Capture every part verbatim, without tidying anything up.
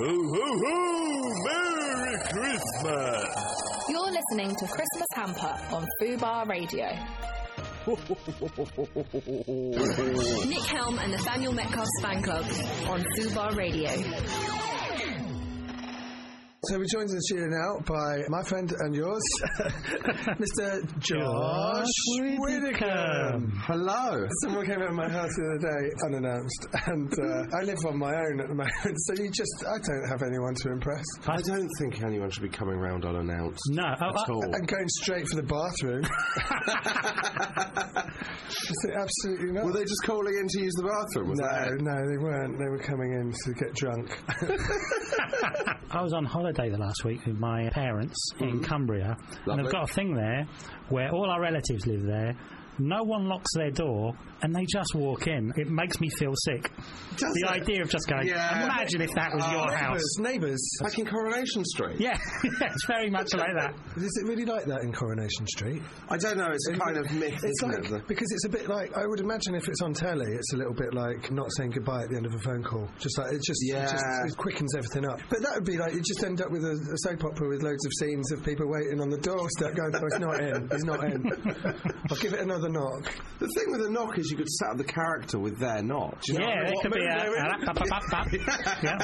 Ho, ho, ho! Merry Christmas! You're listening to Christmas Hamper on Fubar Radio. Nick Helm and Nathaniel Metcalf's fan club on Fubar Radio. So we're joined in the studio now by my friend and yours, Mister Josh Widdicombe. Hello. Someone came out of my house the other day, unannounced, and uh, I live on my own at the moment, so you just, I don't have anyone to impress. I don't think anyone should be coming round unannounced. No. At Oh, all. And going straight for the bathroom. Absolutely not. Were they just calling in to use the bathroom? Was no, that it? no, they weren't. They were coming in to get drunk. I was on holiday the last week with my parents mm-hmm. in Cumbria, Lovely. and they've got a thing there where all our relatives live there. No one locks their door, and they just walk in. It makes me feel sick. Does the it? idea of just going, Yeah. imagine if that was Oh, your neighbours, house. Neighbours. Like in Coronation Street? Yeah, it's very much like that. Is it really like that in Coronation Street? I don't know, it's a kind of myth, It's isn't like, it? because it's a bit like, I would imagine if it's on telly, it's a little bit like not saying goodbye at the end of a phone call. Just like, it just, Yeah. it, just it quickens everything up. But that would be like, you just end up with a, a soap opera with loads of scenes of people waiting on the doorstep going, oh, it's not in, it's not in. I'll give it another knock. The thing with a knock is you could set up the character with their knock. Do you know Yeah, what I mean? it could be What a... mood a- bap, bap, bap, bap. Yeah.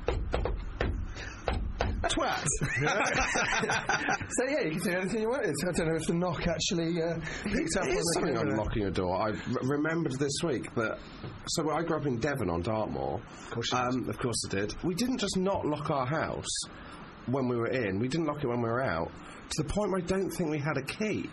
Twat. So yeah, you can do anything you wanted. I don't know if the knock actually uh, picked up on Here's the something camera. on locking a door. I r- remembered this week that. So I grew up in Devon on Dartmoor. Of course you um, Of course I did. We didn't just not lock our house when we were in. We didn't lock it when we were out. To the point where I don't think we had a key.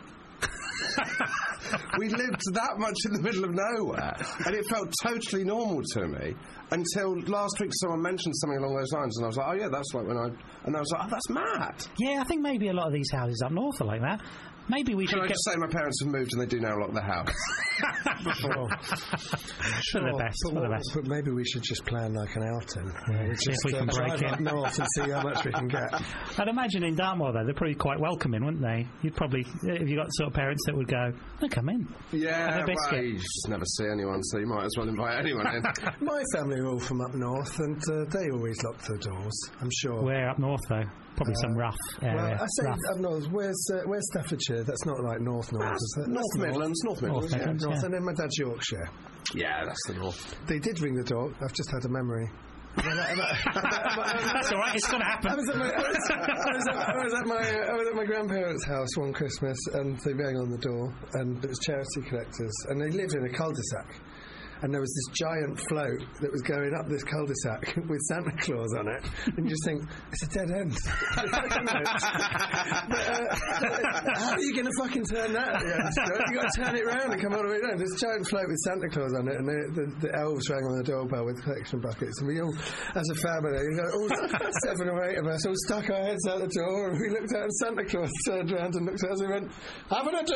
We lived that much in the middle of nowhere, and it felt totally normal to me until last week someone mentioned something along those lines, and I was like, oh yeah, that's like when I... And I was like, oh, that's mad. Yeah, I think maybe a lot of these houses up north are like that. Maybe we Can should I get... just say my parents have moved and they do now lock the house? Sure. For the best, but, for the what- best. but maybe we should just plan like an outing. Yeah, see if we can uh, break drive up it. north and see how much we can get. I'd imagine in Dartmoor, though, they're probably quite welcoming, wouldn't they? You'd probably, if you got sort of parents that would go, oh, come in. Yeah, Have a biscuit. well, you just never see anyone, so you might as well invite anyone in. My family are all from up north, and uh, they always lock their doors, I'm sure. We're up north, though. Probably Uh, some rough area. Well, I say rough. up north. Where's uh, where's Staffordshire? That's not like north north, is it? North That's Midlands, North Midlands, North yeah. Midlands. North, Yeah. and then my dad's Yorkshire. Yeah, that's the North. They did ring the door. I've just had a memory. That's all right. It's going to happen. I was at my, I was, I was at, I was at my, uh, I was at my grandparents' house one Christmas, and they rang on the door, and it was charity collectors, and they lived in a cul-de-sac. And there was this giant float that was going up this cul-de-sac with Santa Claus on it, and you just think, it's a dead end. But, uh, how are you going to fucking turn that? You've got to turn it round and come all the way down. This giant float with Santa Claus on it, and the, the, the elves rang on the doorbell with collection buckets, and we all, as a family, you know, all seven or eight of us, all stuck our heads out the door, and we looked out, and Santa Claus turned around and looked at us and went, "Having a do?"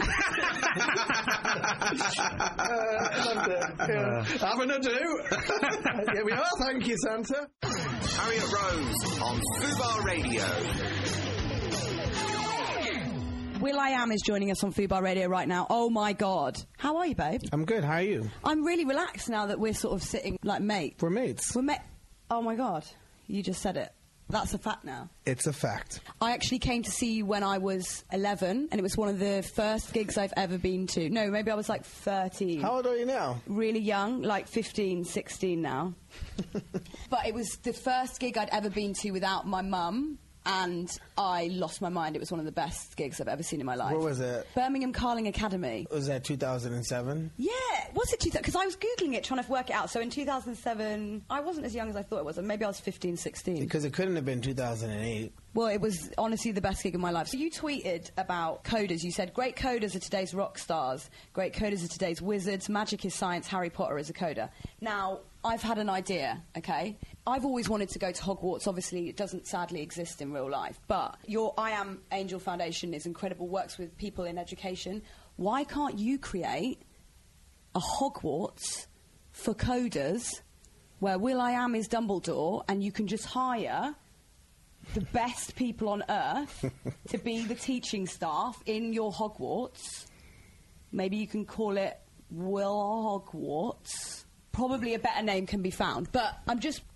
uh, loved it. Yeah. Having a do. Here we are, thank you, Santa. Harriet Rose on Fubar Radio. Will I Am is joining us on Fubar Radio right now. Oh my God. How are you, babe? I'm good, how are you? I'm really relaxed now that we're sort of sitting like mates. We're mates. We're ma- Oh my God. You just said it. That's a fact now. It's a fact. I actually came to see you when I was eleven, and it was one of the first gigs I've ever been to. No, maybe I was like thirteen. How old are you now? Really young, like fifteen, sixteen now. But it was the first gig I'd ever been to without my mum, and I lost my mind. It was one of the best gigs I've ever seen in my life. Where was it? Birmingham Carling Academy. Was that two thousand seven? Yeah, was it two thousand? Because I was Googling it, trying to work it out. So in two thousand seven, I wasn't as young as I thought it was. Maybe I was fifteen, sixteen. Because it couldn't have been two thousand eight. Well, it was honestly the best gig of my life. So you tweeted about coders. You said, great coders are today's rock stars. Great coders are today's wizards. Magic is science. Harry Potter is a coder. Now, I've had an idea, okay? I've always wanted to go to Hogwarts. Obviously, it doesn't sadly exist in real life. But your I Am Angel Foundation is incredible, works with people in education. Why can't you create a Hogwarts for coders where Will I Am is Dumbledore and you can just hire the best people on earth to be the teaching staff in your Hogwarts? Maybe you can call it Will Hogwarts. Probably a better name can be found. But I'm just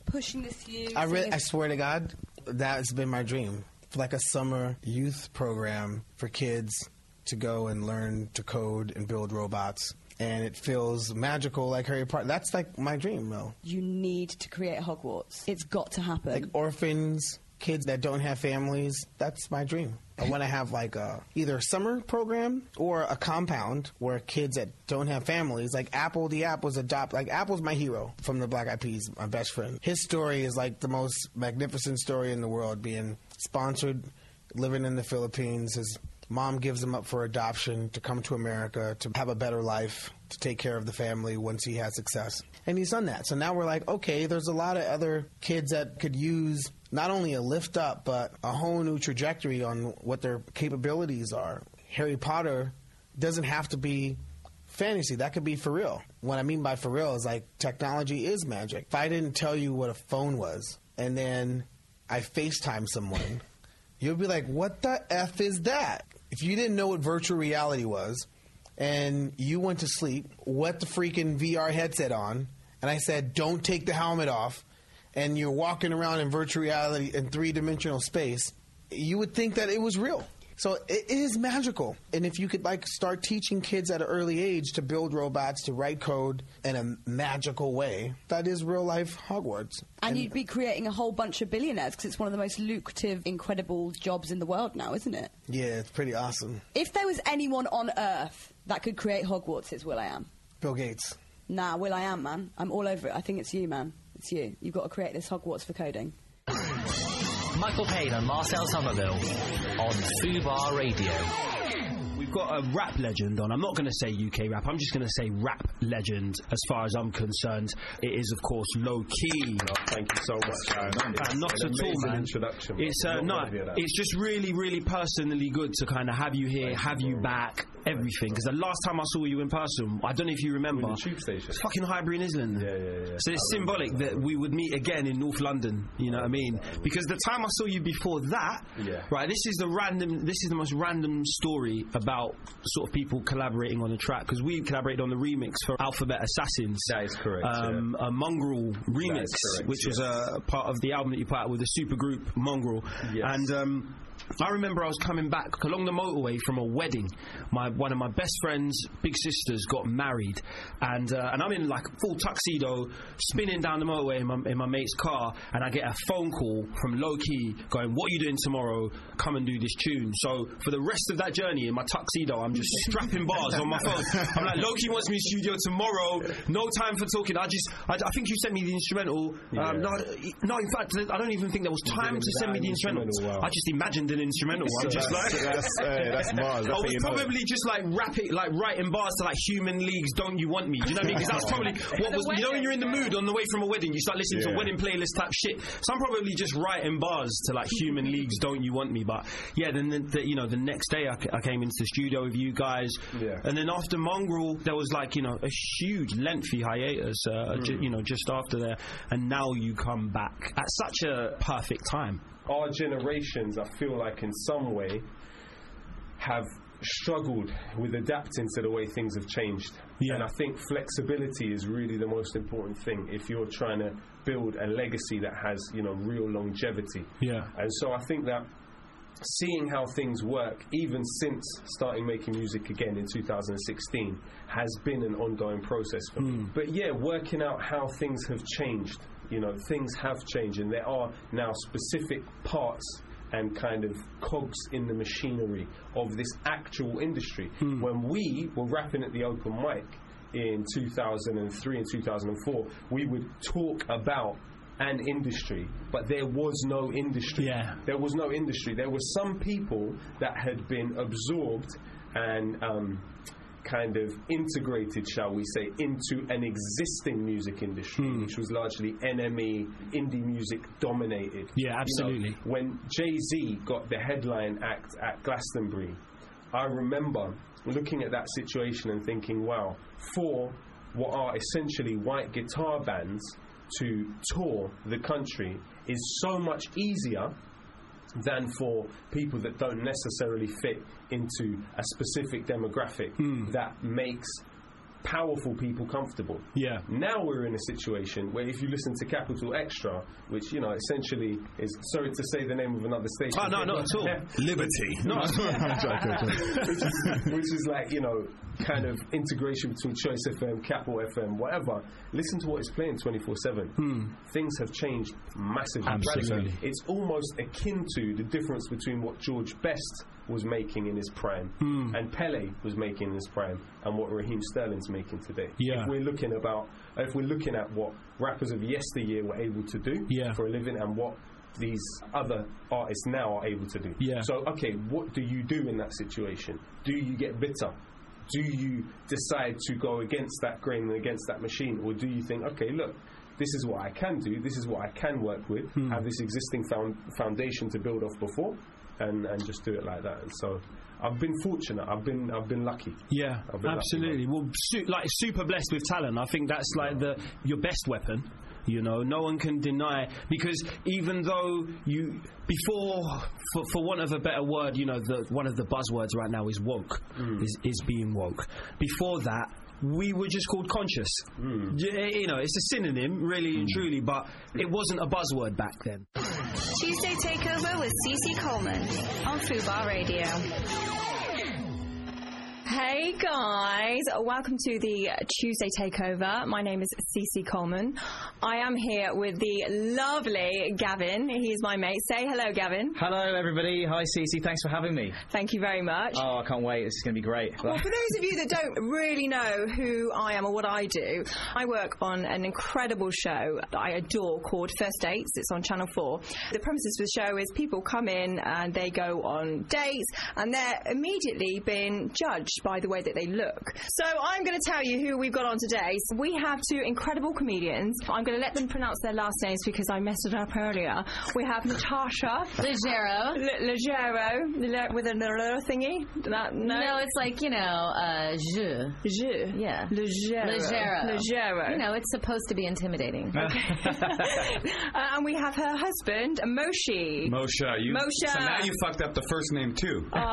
pushing this to you? I, re- seeing I if- swear to God, that's been my dream. Like a summer youth program for kids to go and learn to code and build robots. And it feels magical like Harry Potter. That's like my dream, Mel. You need to create Hogwarts. It's got to happen. Like orphans, kids that don't have families. That's my dream. I want to have like a either a summer program or a compound where kids that don't have families, like Apple, the app was adopt. Like Apple's my hero from the Black Eyed Peas, my best friend. His story is like the most magnificent story in the world. Being sponsored, living in the Philippines. His mom gives him up for adoption to come to America to have a better life, to take care of the family once he has success. And he's done that. So now we're like, okay, there's a lot of other kids that could use not only a lift up, but a whole new trajectory on what their capabilities are. Harry Potter doesn't have to be fantasy. That could be for real. What I mean by for real is like technology is magic. If I didn't tell you what a phone was and then I FaceTime someone, you'll be like, what the F is that? If you didn't know what virtual reality was and you went to sleep, what the freaking V R headset on, and I said, don't take the helmet off, and you're walking around in virtual reality in three-dimensional space, you would think that it was real. So it is magical. And if you could like start teaching kids at an early age to build robots, to write code in a magical way, that is real life Hogwarts. And, and you'd be creating a whole bunch of billionaires because it's one of the most lucrative, incredible jobs in the world now, isn't it? Yeah, it's pretty awesome. If there was anyone on Earth that could create Hogwarts, it's Will.i.am. Bill Gates. Nah, Will.i.am, man. I'm all over it. I think it's you, man. It's you. You've got to create this Hogwarts for coding. Michael Payne and Marcel Somerville on Fubar Radio. We've got a rap legend on. I'm not going to say U K rap. I'm just going to say rap legend as far as I'm concerned. It is, of course, Low Key. Oh, thank you so much, Aaron. Uh, not at all, man. Introduction. It's uh, no. It's just really, really personally good to kind of have you here, have you back, everything. Because the last time I saw you in person, I don't know if you remember. In the tube station. It's fucking Highbury and Islington. Yeah, yeah, yeah. So it's symbolic that we would meet again in North London. You know what I mean? Because the time I saw you before that, yeah. right? This is the random. This is the most random story about sort of people collaborating on a track, because we collaborated on the remix for Alphabet Assassins. That is correct. Um, yeah. A Mongrel remix, correct, which yes. was a part of the album that you put out with the supergroup Mongrel. Yes. And um, I remember I was coming back along the motorway from a wedding. My one of my best friends' big sisters got married, and uh, and I'm in like full tuxedo, spinning down the motorway in my, in my mate's car, and I get a phone call from Low Key going, "What are you doing tomorrow? Come and do this tune." So for the rest of that journey in my tuxedo, I'm just strapping bars on my phone. I'm like, Low Key wants me in studio tomorrow. No time for talking. I just, I, I think you sent me the instrumental. Yeah. Um, no, no, in fact, I don't even think there was time to send me the instrumental. Wow. I just imagined an instrumental. I'm just that's, like, that's, uh, that's bars. I was probably know. just like rapping, like writing bars to like Human League's "Don't You Want Me." Do you know what I mean? Because that's probably what was. You know, when you're in the mood on the way from a wedding, you start listening yeah. to wedding playlist type shit. So I'm probably just writing bars to like Human League's "Don't You Want Me." But yeah, then the, the, you know the next day I, I came into the studio with you guys, yeah. and then after Mongrel there was like you know a huge lengthy hiatus, uh, mm. ju- you know just after there, and now you come back at such a perfect time. Our generations, I feel like in some way, have struggled with adapting to the way things have changed. Yeah. And I think flexibility is really the most important thing if you're trying to build a legacy that has, you know, real longevity. Yeah. And so I think that seeing how things work, even since starting making music again in two thousand sixteen, has been an ongoing process for mm. me. But yeah, working out how things have changed. You know, things have changed, and there are now specific parts and kind of cogs in the machinery of this actual industry. Mm. When we were rapping at the open mic in two thousand three and two thousand four, we would talk about an industry, but there was no industry. Yeah. There was no industry. There were some people that had been absorbed and um, kind of integrated, shall we say, into an existing music industry, mm. which was largely N M E, indie music dominated. Yeah, absolutely. You know, when Jay-Z got the headline act at Glastonbury, I remember looking at that situation and thinking, wow, for what are essentially white guitar bands to tour the country is so much easier than for people that don't necessarily fit into a specific demographic mm. that makes powerful people comfortable. Yeah. Now we're in a situation where if you listen to Capital Extra, which, you know, essentially is, sorry to say the name of another station. Oh, no, not at all. Liberty. No. which, is, which is like, you know, kind of integration between Choice F M, Capital F M, whatever. Listen to what it's playing twenty-four seven. Hmm. Things have changed massively. Absolutely. It's almost akin to the difference between what George Best was making in his prime Hmm. and Pele was making in his prime and what Raheem Sterling's making today. Yeah. If we're looking about, if we're looking at what rappers of yesteryear were able to do Yeah. for a living and what these other artists now are able to do. Yeah. So, okay, what do you do in that situation? Do you get bitter? Do you decide to go against that grain and against that machine? Or do you think, okay, look, this is what I can do, this is what I can work with, Hmm. have this existing found foundation to build off before, and, and just do it like that. And so I've been fortunate, I've been I've been lucky. Yeah, I've been absolutely. lucky, well, su- like super blessed with talent. I think that's like the your best weapon. You know, no one can deny, because even though you before, for, for want of a better word, you know, the one of the buzzwords right now is woke, Mm. is is being woke. Before that, we were just called conscious. Mm. Y- You know, it's a synonym, really and truly, but it wasn't a buzzword back then. Tuesday Takeover with Cece Coleman on Fubar Radio. Hey guys, welcome to the Tuesday Takeover. My name is Cece Coleman. I am here with the lovely Gavin. He's my mate. Say hello, Gavin. Hello, everybody. Hi, Cece. Thanks for having me. Thank you very much. Oh, I can't wait. This is going to be great. Well, for those of you that don't really know who I am or what I do, I work on an incredible show that I adore called First Dates. It's on Channel four. The premises of the show is people come in and they go on dates and they're immediately being judged by the way that they look. So I'm going to tell you who we've got on today. So we have two incredible comedians. I'm going to let them pronounce their last names because I messed it up earlier. We have Natasha Leggero. L- Leggero Le- with a little thingy. That, no? No, it's like, you know, uh, je. Je. Yeah. Leggero. Leggero. Leggero. You know, it's supposed to be intimidating. uh, and we have her husband, Moshe. Moshe, you. Moshe. So now you fucked up the first name too. Oh,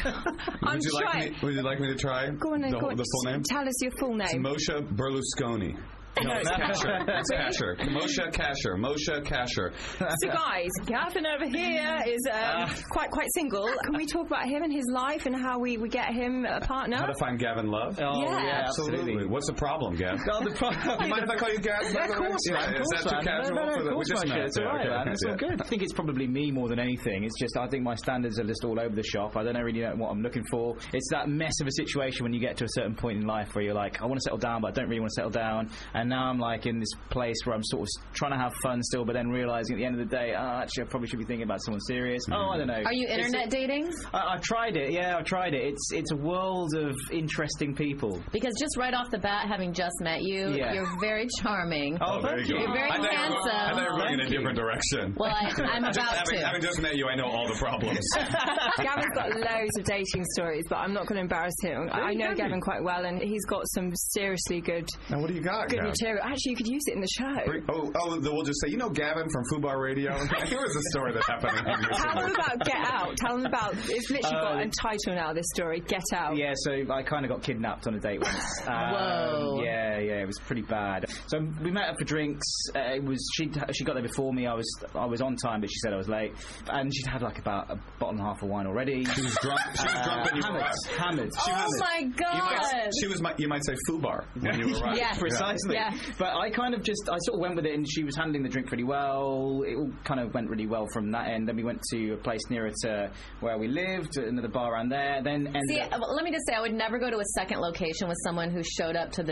I'm would you like trying. me? Would you like me to try? Go on then, the, go on. the full name. Tell us your full It's name. Moshe Berlusconi. No, it's Kasher. It's Kasher. Moshe Kasher. Moshe Kasher. So guys, Gavin over here is um, quite quite single. Can we talk about him and his life and how we, we get him a partner? How to find Gavin Love? Oh, Yeah. yeah, Absolutely. absolutely. What's the problem, Gav? Oh, the problem. You mind if I call you Gav? Yeah, of course, Yeah, man. Of is course, that too man. casual? No, no, for of the- we course, just man. met. It's all Yeah, right, okay. man. It's all Yeah. good. I think it's probably me more than anything. It's just I think my standards are just all over the shop. I don't really know what I'm looking for. It's that mess of a situation when you get to a certain point in life where you're like, I want to settle down, but I don't really want to settle down. And now I'm like in this place where I'm sort of trying to have fun still, but then realizing at the end of the day, oh, actually, I probably should be thinking about someone serious. Oh, I don't know. Are you It's internet a- dating? I, I've tried it. Yeah, I've tried it. It's it's a world of interesting people. Because just right off the bat, having just met you, Yeah. you're very charming. Oh, there you go. You're very I thought- handsome. I thought you were going in a Thank you. different direction. Well, I, I'm Just about having, to. having just met you, I know all the problems. Gavin's got loads of dating stories, but I'm not going to embarrass him. I know Gavin. Gavin quite well, and he's got some seriously good Now, what do you got, good Gav? material. Actually, you could use it in the show. Bring- Oh, oh, we'll just say, you know Gavin from Fubar Radio? Here was a story that happened. Tell them about Get Out. Tell them about. It's literally got Uh, a title now. This story, Get Out. Yeah, so I kind of got kidnapped on a date once. Um, Whoa. Yeah, yeah, it was pretty bad. So we met up for drinks. Uh, it was she she got there before me. I was I was on time, but she said I was late. And she'd had like about a bottle and a half of wine already. She was drunk. She was drunk when you hammered, arrived. hammered. Oh was- my You god! might, she was, you might say Fubar when you arrived. Yeah. Precisely. Yeah. But I kind of just, I sort of went with it, and she was handling the drink pretty well. It all kind of went really well from that end. Then we went to a place nearer to where we lived, another bar around there. Then ended See, up- uh, let me just say, I would never go to a second location with someone who showed up to the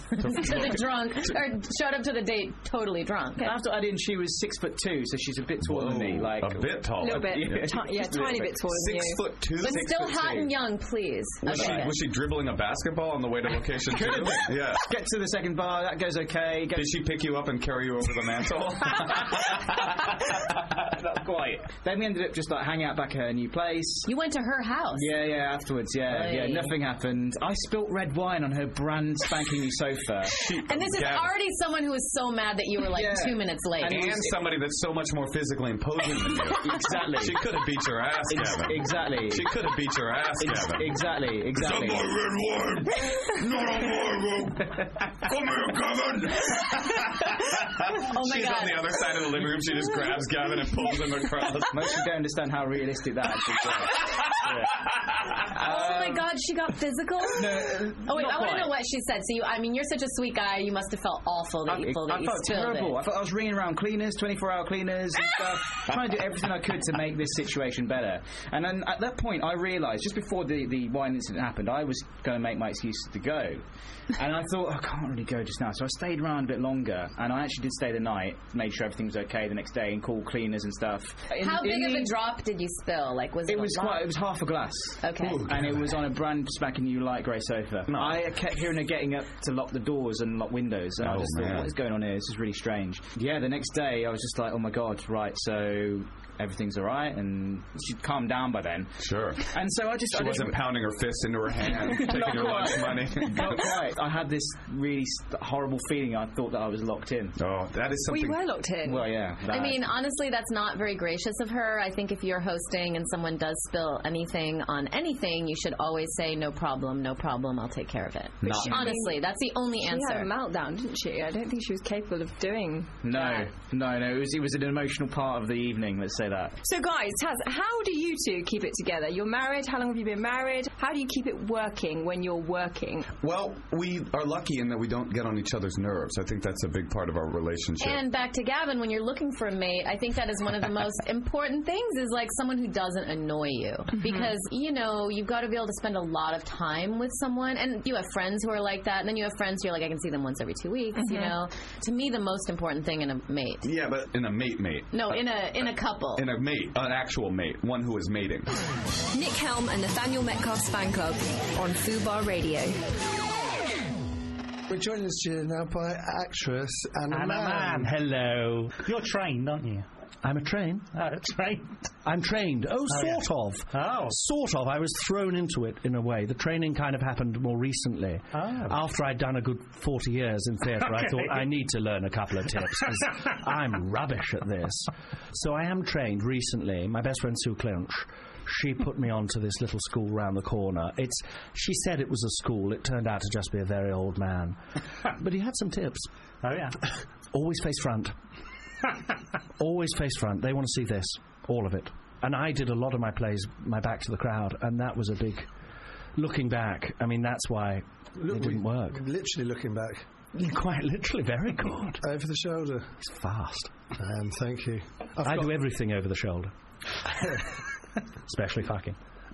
to the drunk or showed up to the date totally drunk. I have to add in, she was six foot two, so she's a bit taller than me. Like a bit taller. A little bit. Yeah. Ti- yeah, tiny bit taller than Six you. foot two. But Six still foot hot two. and young, please. Was, Okay. she, was she dribbling a basketball on the way to location two? Yeah. Get to the second bar, that goes okay. Get Did she pick you up and carry you over the mantle? quite. Then we ended up just like hanging out back at her new place. You went to her house? Yeah, yeah, afterwards, yeah. Hey. Yeah, nothing happened. I spilt red wine on her brand spanking new sofa. And this is Yeah. already someone who was so mad that you were like Yeah. two minutes late. And, and somebody that's so much more physically imposing than you. Exactly. She could have beat your ass, Ex- Gavin. exactly. She could have beat your ass, Ex- Gavin. exactly, exactly. Red wine! Not on my room! Come here, Gavin! Oh my She's God. on the other side of the living room. She just grabs Gavin and pulls him across. Most people don't understand how realistic that actually is. Yeah. Oh my God, she got physical? No, Oh wait, not I want to quite. know what she said. So you, I mean, you're such a sweet guy. You must have felt awful that I, you, I that you felt spilled terrible. it. I felt I was ringing around cleaners, twenty-four hour cleaners and stuff, trying to do everything I could to make this situation better. And then at that point, I realised, just before the, the wine incident happened, I was going to make my excuses to go. And I thought, I can't really go just now. So I stayed around a bit longer, and I actually did stay the night, made sure everything was okay the next day, and called cleaners and stuff. In, How big in of the, a drop did you spill? Like, was it? It a was lot? quite. It was half a glass. Okay. Ooh, and it was on a brand spanking new light grey sofa. I kept hearing her getting up to lock the doors and lock windows, and I Oh, just man. thought, what is going on here? This is really strange. Yeah, the next day I was just like, oh my God, right, so everything's all right, and she'd calmed down by then. Sure. And so I just She I wasn't pounding her fist into her hand, taking Not her lunch quite. money. Not quite. I had this really st- horrible feeling. I thought that I was locked in. Oh, that is Well, something. you were locked in. Well, yeah. I that- mean, honestly, that's not very gracious of her. I think if you're hosting and someone does spill anything on anything, you should always say, no problem, no problem, I'll take care of it. But she- Honestly, that's the only She answer. had a meltdown, didn't she? I don't think she was capable of doing no, that. no, no. It was it was an emotional part of the evening. Let's say that. So, guys, Taz, how do you two keep it together? You're married. How long have you been married? How do you keep it working when you're working? Well, we are lucky in that we don't get on each other's nerves. I think that's a big part of our relationship. And back to Gavin, when you're looking for a mate, I think that is one of the most important things is like someone who doesn't annoy you. Because, you know, you've got to be able to spend a lot of time with someone. And you have friends who are like that. And then you have friends who are like, I can see them once every two weeks, you Mhm. know. To me, the most important thing in a mate. Yeah, but in a mate mate. No, in a in a couple. In a mate, an actual mate, one who is mating. Nick Helm and Nathaniel Metcalf's fan club on Fubar Radio. We're joined in the studio now by actress Anna, Anna Mann. Hello. You're trained, aren't you? I'm a train. Uh, trained. I'm trained. Oh, Oh, sort yeah. of. Oh. Sort of. I was thrown into it in a way. The training kind of happened more recently. Oh. After I'd done a good forty years in theatre, I Okay. thought I need to learn a couple of tips 'cause I'm rubbish at this. So I am trained recently. My best friend Sue Clinch, she put me onto this little school round the corner. It's. She said it was a school. It turned out to just be a very old man. But he had some tips. Oh, yeah. Always face front. Always face front. They want to see this, all of it. And I did a lot of my plays, my back to the crowd, and that was a big. Looking back, I mean, that's why Look, it didn't we- work. Literally looking back. Quite literally, very good. Over the shoulder. It's fast. Um, thank you. I've I got- do everything over the shoulder, especially fucking.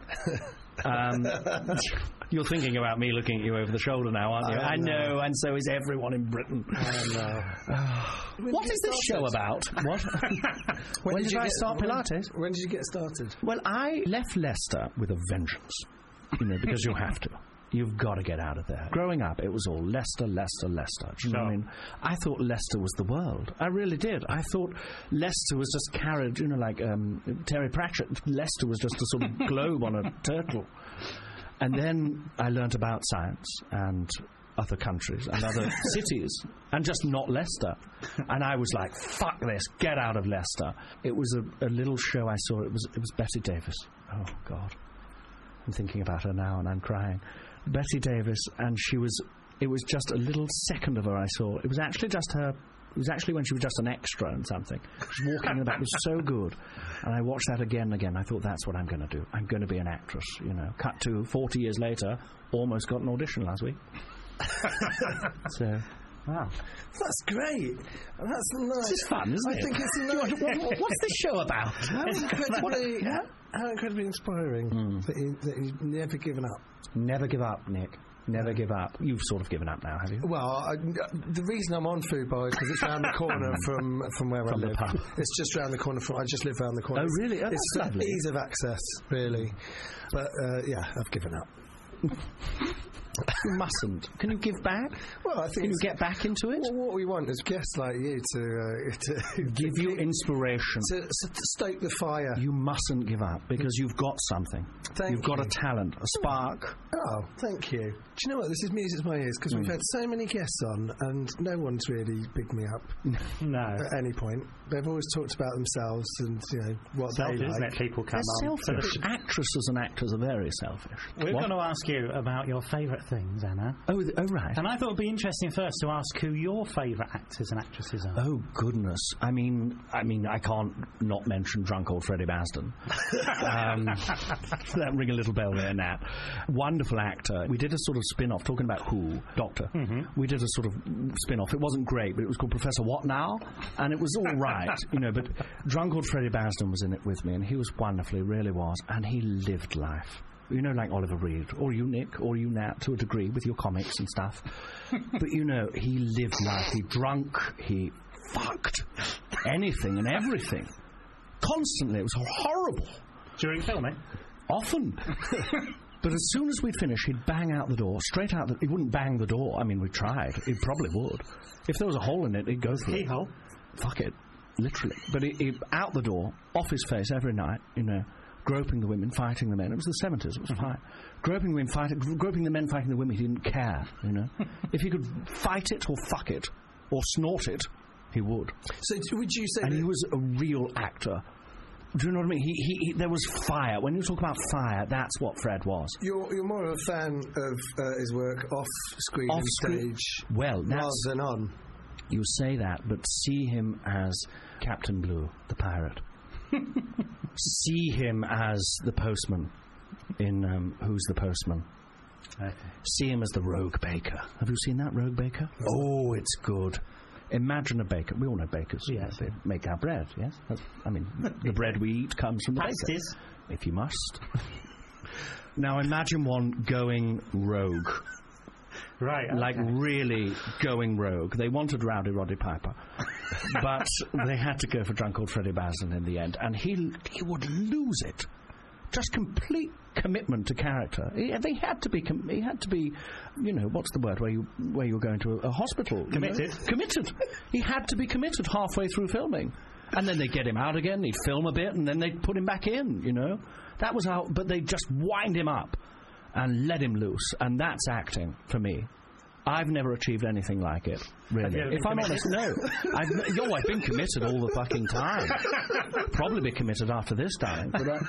Um, you're thinking about me looking at you over the shoulder now, aren't you? I I know. know, and so is everyone in Britain. I know. What is this show about? What? when, did, you I get- start when- Pilates? When did you get started? Well, I left Leicester with a vengeance, you know, because you have to. You've got to get out of there. Growing up, it was all Leicester, Leicester, Leicester. Do you know what I mean? I thought Leicester was the world. I really did. I thought Leicester was just carried, you know, like um, Terry Pratchett. Leicester was just a sort of globe on a turtle. And then I learnt about science and other countries and other cities and just not Leicester. And I was like, fuck this, get out of Leicester. It was a, a little show I saw. It was it was Betty Davis. Oh, God. I'm thinking about her now and I'm crying. Betty Davis, and she was, it was just a little second of her I saw. It was actually just her, it was actually when she was just an extra and something. She was walking in the back, it was so good. And I watched that again and again. I thought, that's what I'm going to do. I'm going to be an actress, you know. Cut to forty years later, almost got an audition last week. So, wow. That's great. That's nice. This is fun, isn't I it? think it's What- nice. what- what's this show about? How incredibly, how, how incredibly inspiring Mm. that, you, that you've never given up. Never give up, Nick. Never give up. You've sort of given up now, have you? Well, I, the reason I'm on Food Bar is because it's round the corner from, from where From I the live. pub. It's just round the corner from. I just live round the corner. Oh, really? Oh, it's that's the lovely. ease of access, really. But uh, yeah, I've given up. You mustn't. Can you give back? Well, I think Can you get back into it? Well, what we want is guests like you to, uh, to give you inspiration, to, to stoke the fire. You mustn't give up because you've got something. Thank you've got you. a talent, a spark. Oh, thank you. Do you know what? This is music to my ears because Mm. we've had so many guests on and no one's really bigged me up. No. At any point. They've always talked about themselves and, you know, what Selfish, they isn't like. it? People come They're on. selfish. Actresses and actors are very selfish. We're What? going to ask you about your favourite things, Anna. Oh, th- oh, right. And I thought it would be interesting first to ask who your favourite actors and actresses are. Oh goodness! I mean, I mean, I can't not mention drunk old Freddie Basden. um, that ring a little bell there, Nat. Wonderful actor. We did a sort of spin-off talking about Who, Doctor. Mm-hmm. We did a sort of spin-off. It wasn't great, but it was called Professor What Now, and it was all right, you know. But drunk old Freddie Basden was in it with me, and he was wonderful. He really was, and he lived life. You know, like Oliver Reed, or you, Nick, or you, Nat, to a degree, with your comics and stuff. But, you know, he lived life. He drunk, he fucked anything and everything. Constantly. It was horrible. During filming? Often. But as soon as we'd finish, he'd bang out the door, straight out the... He wouldn't bang the door. I mean, we tried. He probably would. If there was a hole in it, he'd go through it. Keyhole? Fuck it. Literally. But he, he out the door, off his face every night, you know, groping the women, fighting the men. It was the seventies, it was fine. Groping the women, fighting, groping the men, fighting the women, he didn't care, you know. If he could fight it or fuck it or snort it, he would. So would you say And that he was a real actor. Do you know what I mean? He, he, he, there was fire. When you talk about fire, that's what Fred was. You're, you're more of a fan of uh, his work off screen Off and screen. stage Well, rather that's... than on. You say that, but see him as Captain Blue, the pirate. See him as the postman in um, Who's the Postman. Okay. See him as the rogue baker. Have you seen that rogue baker? Oh, it's good. Imagine a baker. We all know bakers. Yes. They make our bread, yes? That's, I mean, the bread we eat comes from the baker. Pasties. If you must. Now imagine one going rogue. Right, okay. Like really going rogue. They wanted Rowdy Roddy Piper, but they had to go for drunk old Freddie Basden in the end, and he he would lose it. Just complete commitment to character. He, they had to be. Com- he had to be. You know, what's the word where you where you're going to a, a hospital? Committed. You know? Committed. He had to be committed halfway through filming, and then they would get him out again. He'd film a bit, and then they would put him back in. You know, that was how. But they just wind him up and let him loose, and that's acting for me. I've never achieved anything like it, really. If I'm honest, no. I've, yo, I've been committed all the fucking time. Probably be committed after this, darling. But I,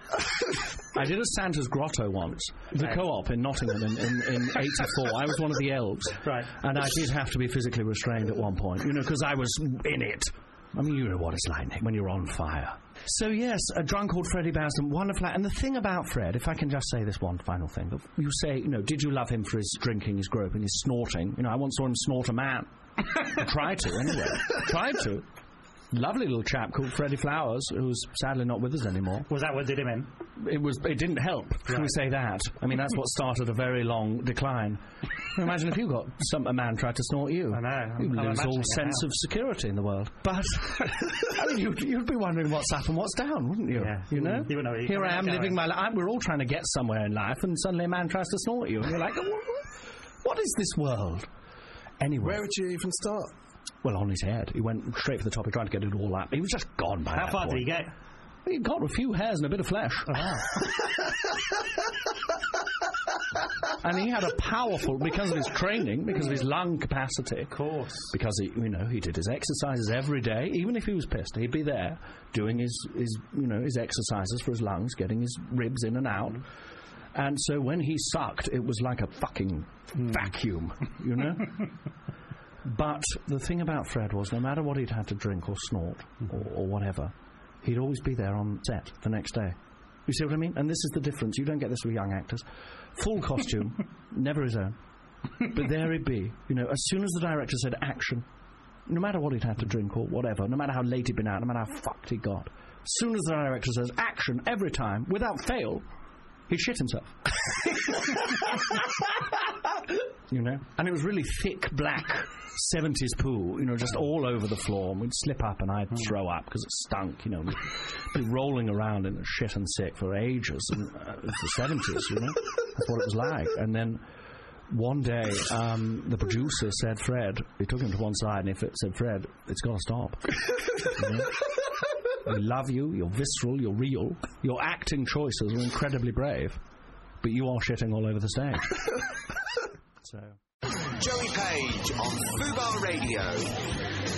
I did a Santa's Grotto once, the Right. co-op in Nottingham in, in, in eighty-four. I was one of the elves. Right. And I did have to be physically restrained at one point, you know, because I was in it. I mean, you know what it's like, Nick, when you're on fire. So, yes, a drunk old Freddie Basden, wonderful. And the thing about Fred, if I can just say this one final thing, you say, you know, did you love him for his drinking, his groping, his snorting? You know, I once saw him snort a man. I tried to, anyway. Tried to. Lovely little chap called Freddie Flowers, who's sadly not with us anymore. Was that what did him in? It was. It didn't help. Can we Right. say that? I mean, that's what started a very long decline. Imagine if you got some a man tried to snort you. I know. You'd I'm lose all imagining it sense now. of security in the world. But I mean, you'd, you'd be wondering what's up and what's down, wouldn't you? Yeah. You know. You would know where you're Here I coming am and living going. my life. We're all trying to get somewhere in life, and suddenly a man tries to snort you, and you're like, what is this world? Anyway. Where would you even start? Well, on his head. He went straight for the top. He tried to get it all up. He was just gone by How that far point. did he get? He got a few hairs and a bit of flesh. And he had a powerful, because of his training, because of his lung capacity. Of course. Because, he, you know, he did his exercises every day. Even if he was pissed, he'd be there doing his, his you know, his exercises for his lungs, getting his ribs in and out. And so when he sucked, it was like a fucking vacuum, you know? But the thing about Fred was, no matter what he'd had to drink or snort or, or whatever, he'd always be there on set the next day. You see what I mean? And this is the difference. You don't get this with young actors. Full costume, never his own. But there he'd be. You know, as soon as the director said action, no matter what he'd had to drink or whatever, no matter how late he'd been out, no matter how fucked he got, as soon as the director says action every time, without fail, he shit himself. You know? And it was really thick, black seventies poo, you know, just all over the floor. And we'd slip up and I'd throw up because it stunk, you know. We'd be rolling around in shit and sick for ages. And uh, it was the seventies, you know? That's what it was like. And then one day, um, the producer said, Fred, he took him to one side and he said, Fred, it's got to stop. You know? We love you, you're visceral, you're real. Your acting choices are incredibly brave, but you are shitting all over the stage. So. Joey Page on Fubar Radio.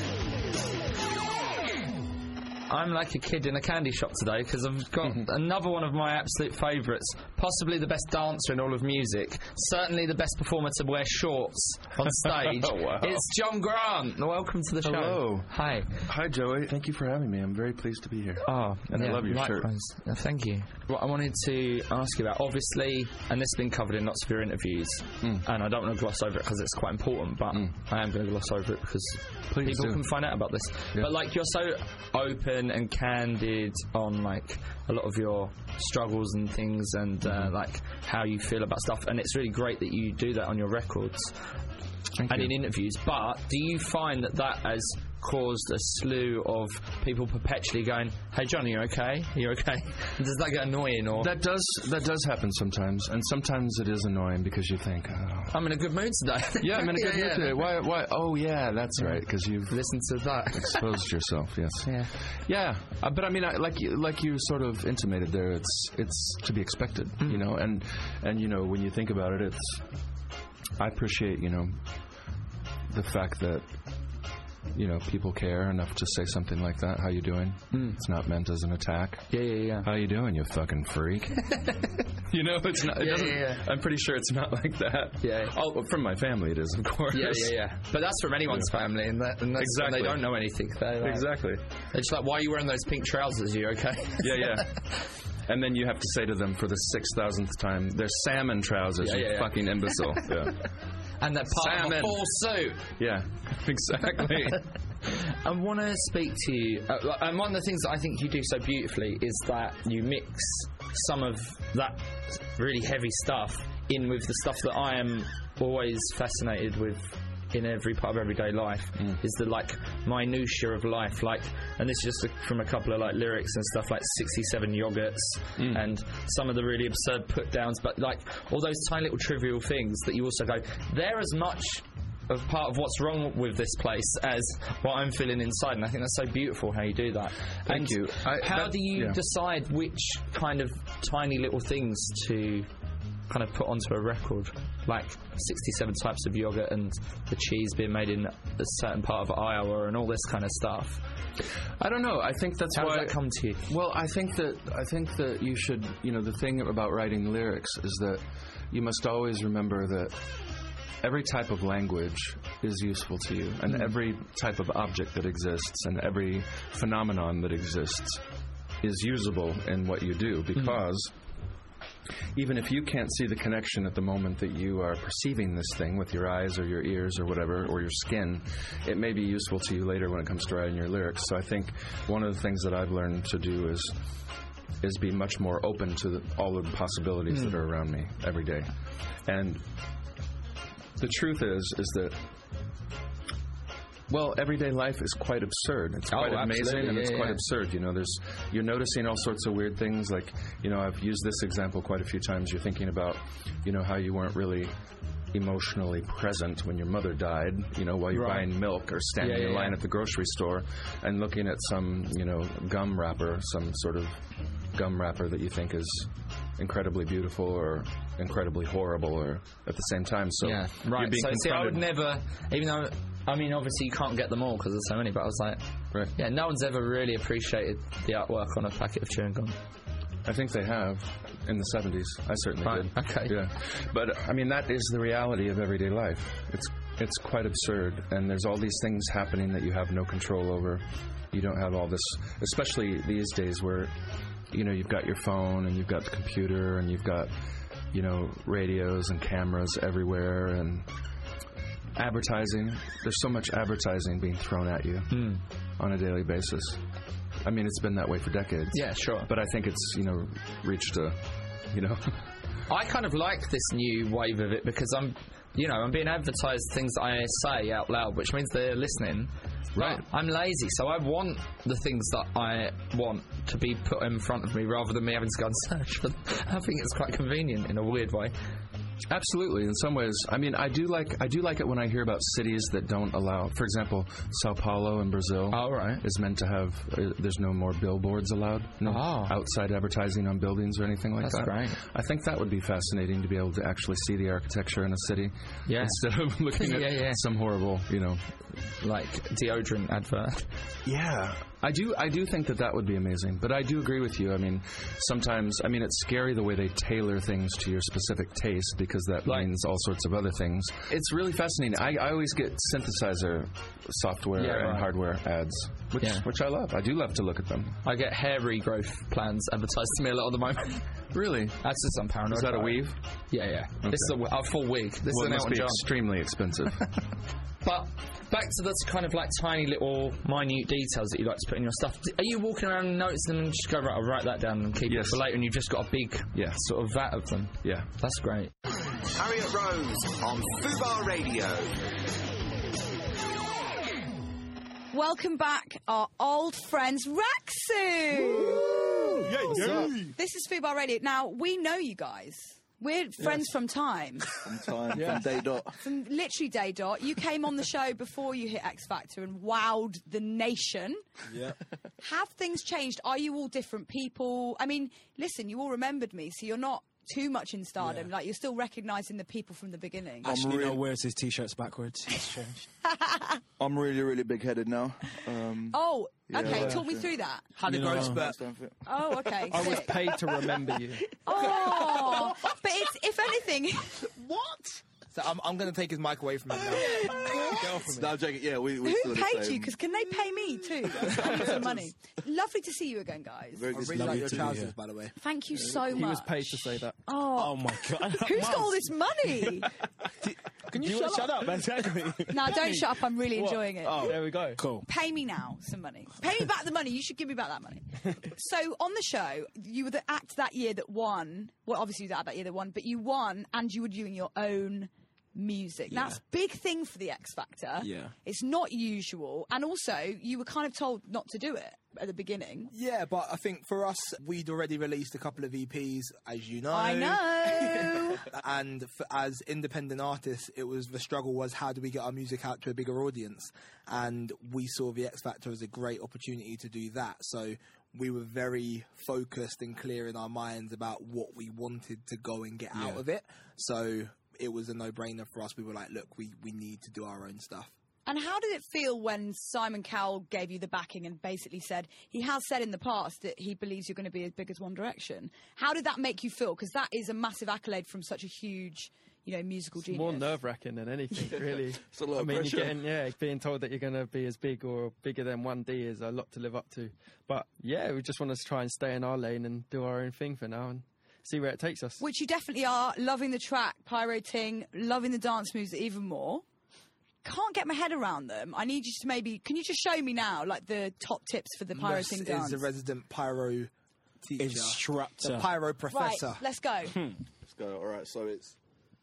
I'm like a kid in a candy shop today because I've got mm-hmm. another one of my absolute favourites, possibly the best dancer in all of music, certainly the best performer to wear shorts on stage. Oh, wow. It's John Grant. Welcome to the show. Hello. Hi. Hi, Joey. Thank you for having me. I'm very pleased to be here. Oh, and yeah, I love your likewise. shirt. Uh, thank you. What I wanted to ask you about, obviously, and this has been covered in lots of your interviews, mm. and I don't want to gloss over it because it's quite important, but mm. I am going to gloss over it because Please people do. can find out about this. Yeah. But like, you're so open and candid on like a lot of your struggles and things, and mm-hmm. uh, like how you feel about stuff, and it's really great that you do that on your records Thank and you. in interviews. But do you find that that has caused a slew of people perpetually going, "Hey John, are you okay? Are you okay?" Does that get annoying? Or that does that does happen sometimes, and sometimes it is annoying because you think, oh. "I'm in a good mood today." Yeah, I'm in a good yeah, mood yeah. today. Why? Why? Oh, yeah, that's right. Because you've listened to that, exposed yourself. Yes. Yeah. Yeah, uh, but I mean, I, like you, like you sort of intimated there, it's it's to be expected, mm. you know, and and you know when you think about it, it's I appreciate you know the fact that. You know, people care enough to say something like that. How you doing? Mm. It's not meant as an attack. Yeah, yeah, yeah. How you doing, you fucking freak? You know, it's not. It yeah, doesn't, yeah, yeah. I'm pretty sure it's not like that. Yeah. Oh, from my family, it is, of course. Yeah, yeah, yeah. But that's from anyone's yeah. family, and, that, and that's exactly. They don't know anything. Like, exactly. They're just like, "Why are you wearing those pink trousers? Are you okay?" Yeah, yeah. And then you have to say to them for the six thousandth time, "They're salmon trousers, yeah, you yeah, yeah. fucking imbecile." Yeah. And they're part salmon. of a full suit. Yeah, exactly. I want to speak to you, uh, and one of the things that I think you do so beautifully is that you mix some of that really heavy stuff in with the stuff that I am always fascinated with in every part of everyday life, mm. is the like minutiae of life, like, and this is just a, from a couple of like lyrics and stuff like sixty-seven yogurts mm. and some of the really absurd put downs, but like all those tiny little trivial things that you also go, they're as much of part of what's wrong with this place as what I'm feeling inside, and I think that's so beautiful how you do that. Thank and you. I, how that, do you yeah. decide which kind of tiny little things to kind of put onto a record, like sixty-seven types of yogurt and the cheese being made in a certain part of Iowa and all this kind of stuff? I don't know. I think that's how why. How does that come to you? Well, I think that I think that you should. You know, the thing about writing lyrics is that you must always remember that every type of language is useful to you, and mm. every type of object that exists, and every phenomenon that exists is usable in what you do, because mm. even if you can't see the connection at the moment that you are perceiving this thing with your eyes or your ears or whatever, or your skin, it may be useful to you later when it comes to writing your lyrics. So I think one of the things that I've learned to do is is be much more open to the, all of the possibilities mm. that are around me every day. And the truth is, is that, well, everyday life is quite absurd. It's quite oh, amazing, and yeah, it's yeah. quite absurd. You know, there's you're noticing all sorts of weird things. Like, you know, I've used this example quite a few times. You're thinking about, you know, how you weren't really emotionally present when your mother died, you know, while you're right. buying milk or standing yeah, yeah, in line yeah. at the grocery store and looking at some, you know, gum wrapper, some sort of gum wrapper that you think is incredibly beautiful or incredibly horrible, or at the same time. So yeah, right. You're being so see, I would confronted- never, even though, I mean, obviously you can't get them all because there's so many, but I was like, right. yeah, no one's ever really appreciated the artwork on a packet of chewing gum. I think they have in the seventies. I certainly right. did. Okay. Yeah. But I mean, that is the reality of everyday life. It's it's quite absurd, and there's all these things happening that you have no control over. You don't have all this, especially these days where, you know, you've got your phone and you've got the computer and you've got, you know, radios and cameras everywhere and advertising. There's so much advertising being thrown at you mm. on a daily basis. I mean, it's been that way for decades. Yeah, sure. But I think it's, you know, reached a, you know... I kind of like this new wave of it because I'm, you know, I'm being advertised things that I say out loud, which means they're listening. Right. But I'm lazy, so I want the things that I want to be put in front of me rather than me having to go and search for them. I think it's quite convenient in a weird way. Absolutely. In some ways, I mean, I do like I do like it when I hear about cities that don't allow. For example, Sao Paulo in Brazil oh, right. is meant to have. Uh, there's no more billboards allowed. No oh. outside advertising on buildings or anything like That's that. Great. I think that would be fascinating to be able to actually see the architecture in a city yeah. instead of looking at yeah, yeah. some horrible, you know, like deodorant advert. Yeah. I do I do think that that would be amazing, but I do agree with you. I mean, sometimes, I mean, it's scary the way they tailor things to your specific taste because that like, means all sorts of other things. It's really fascinating. I, I always get synthesizer software yeah, and right. hardware ads, which, yeah. which I love. I do love to look at them. I get hair regrowth plans advertised to me a lot at the moment. Really? That's just I'm paranoid. Is that a weave? Yeah, yeah. Okay. This is a, a full wig. This well, is an it must Elton be John. extremely expensive. But back to the kind of like tiny little minute details that you like to put in your stuff. Are you walking around and noticing them and just go, right, I'll write that down and keep yes. it for later, and you've just got a big yeah. sort of vat of them? Yeah. That's great. Harriet Rose on Fubar Radio. Welcome back, our old friends, Raksu! Woo! Yeah, yeah. This is Fubar Radio. Now, we know you guys. We're friends yes. from time. From time, yeah. from day dot. From literally day dot. You came on the show before you hit X Factor and wowed the nation. Yeah. Have things changed? Are you all different people? I mean, listen, you all remembered me, so you're not too much in stardom. Yeah. Like, you're still recognising the people from the beginning. Actually, really, no, wears his T-shirts backwards. It's changed. I'm really, really big-headed now. Um, oh, yeah, okay. yeah, Talk me yeah. through that. Had a growth spurt. Oh, okay. I was paid to remember you. Oh, but it's, if anything... What? So I'm, I'm going to take his mic away from him now. Get off of me. No, I'm joking. Yeah, we, we Who still paid you? Because can they pay me too? I need some money. Lovely to see you again, guys. Very good. I really like your trousers, by the way. Thank you so much. He was paid to say that. Oh, oh my God. Who's got all this money? Can you, you shut, shut up? up No, don't shut up. I'm really what? enjoying it. Oh, there we go. Cool. Pay me now some money. Pay me back the money. You should give me back that money. So on the show, you were the act that year that won. Well, obviously you were the act that year that won, but you won and you were doing your own music. Yeah. That's a big thing for the X Factor. Yeah. It's not usual. And also, you were kind of told not to do it at the beginning. Yeah, but I think for us, we'd already released a couple of E Ps, as you know. I know. And for, as independent artists, it was the struggle was how do we get our music out to a bigger audience? And we saw the X Factor as a great opportunity to do that. So we were very focused and clear in our minds about what we wanted to go and get yeah. out of it. So it was a no-brainer for us. We were like, look, we, we need to do our own stuff. And how did it feel when Simon Cowell gave you the backing and basically said, he has said in the past that he believes you're going to be as big as One Direction. How did that make you feel? Because that is a massive accolade from such a huge, you know, musical it's genius. More nerve-wracking than anything, really. It's a lot I of mean, pressure. You're getting, yeah, being told that you're going to be as big or bigger than one D is a lot to live up to. But, yeah, we just want to try and stay in our lane and do our own thing for now and see where it takes us. Which you definitely are. Loving the track, Pyro Ting, loving the dance moves even more. Can't get my head around them. I need you to maybe... Can you just show me now, like, the top tips for the Pyro Ting dance? is the resident pyro teacher. Instructor. The pyro professor. Right, let's go. Let's go. All right, so it's...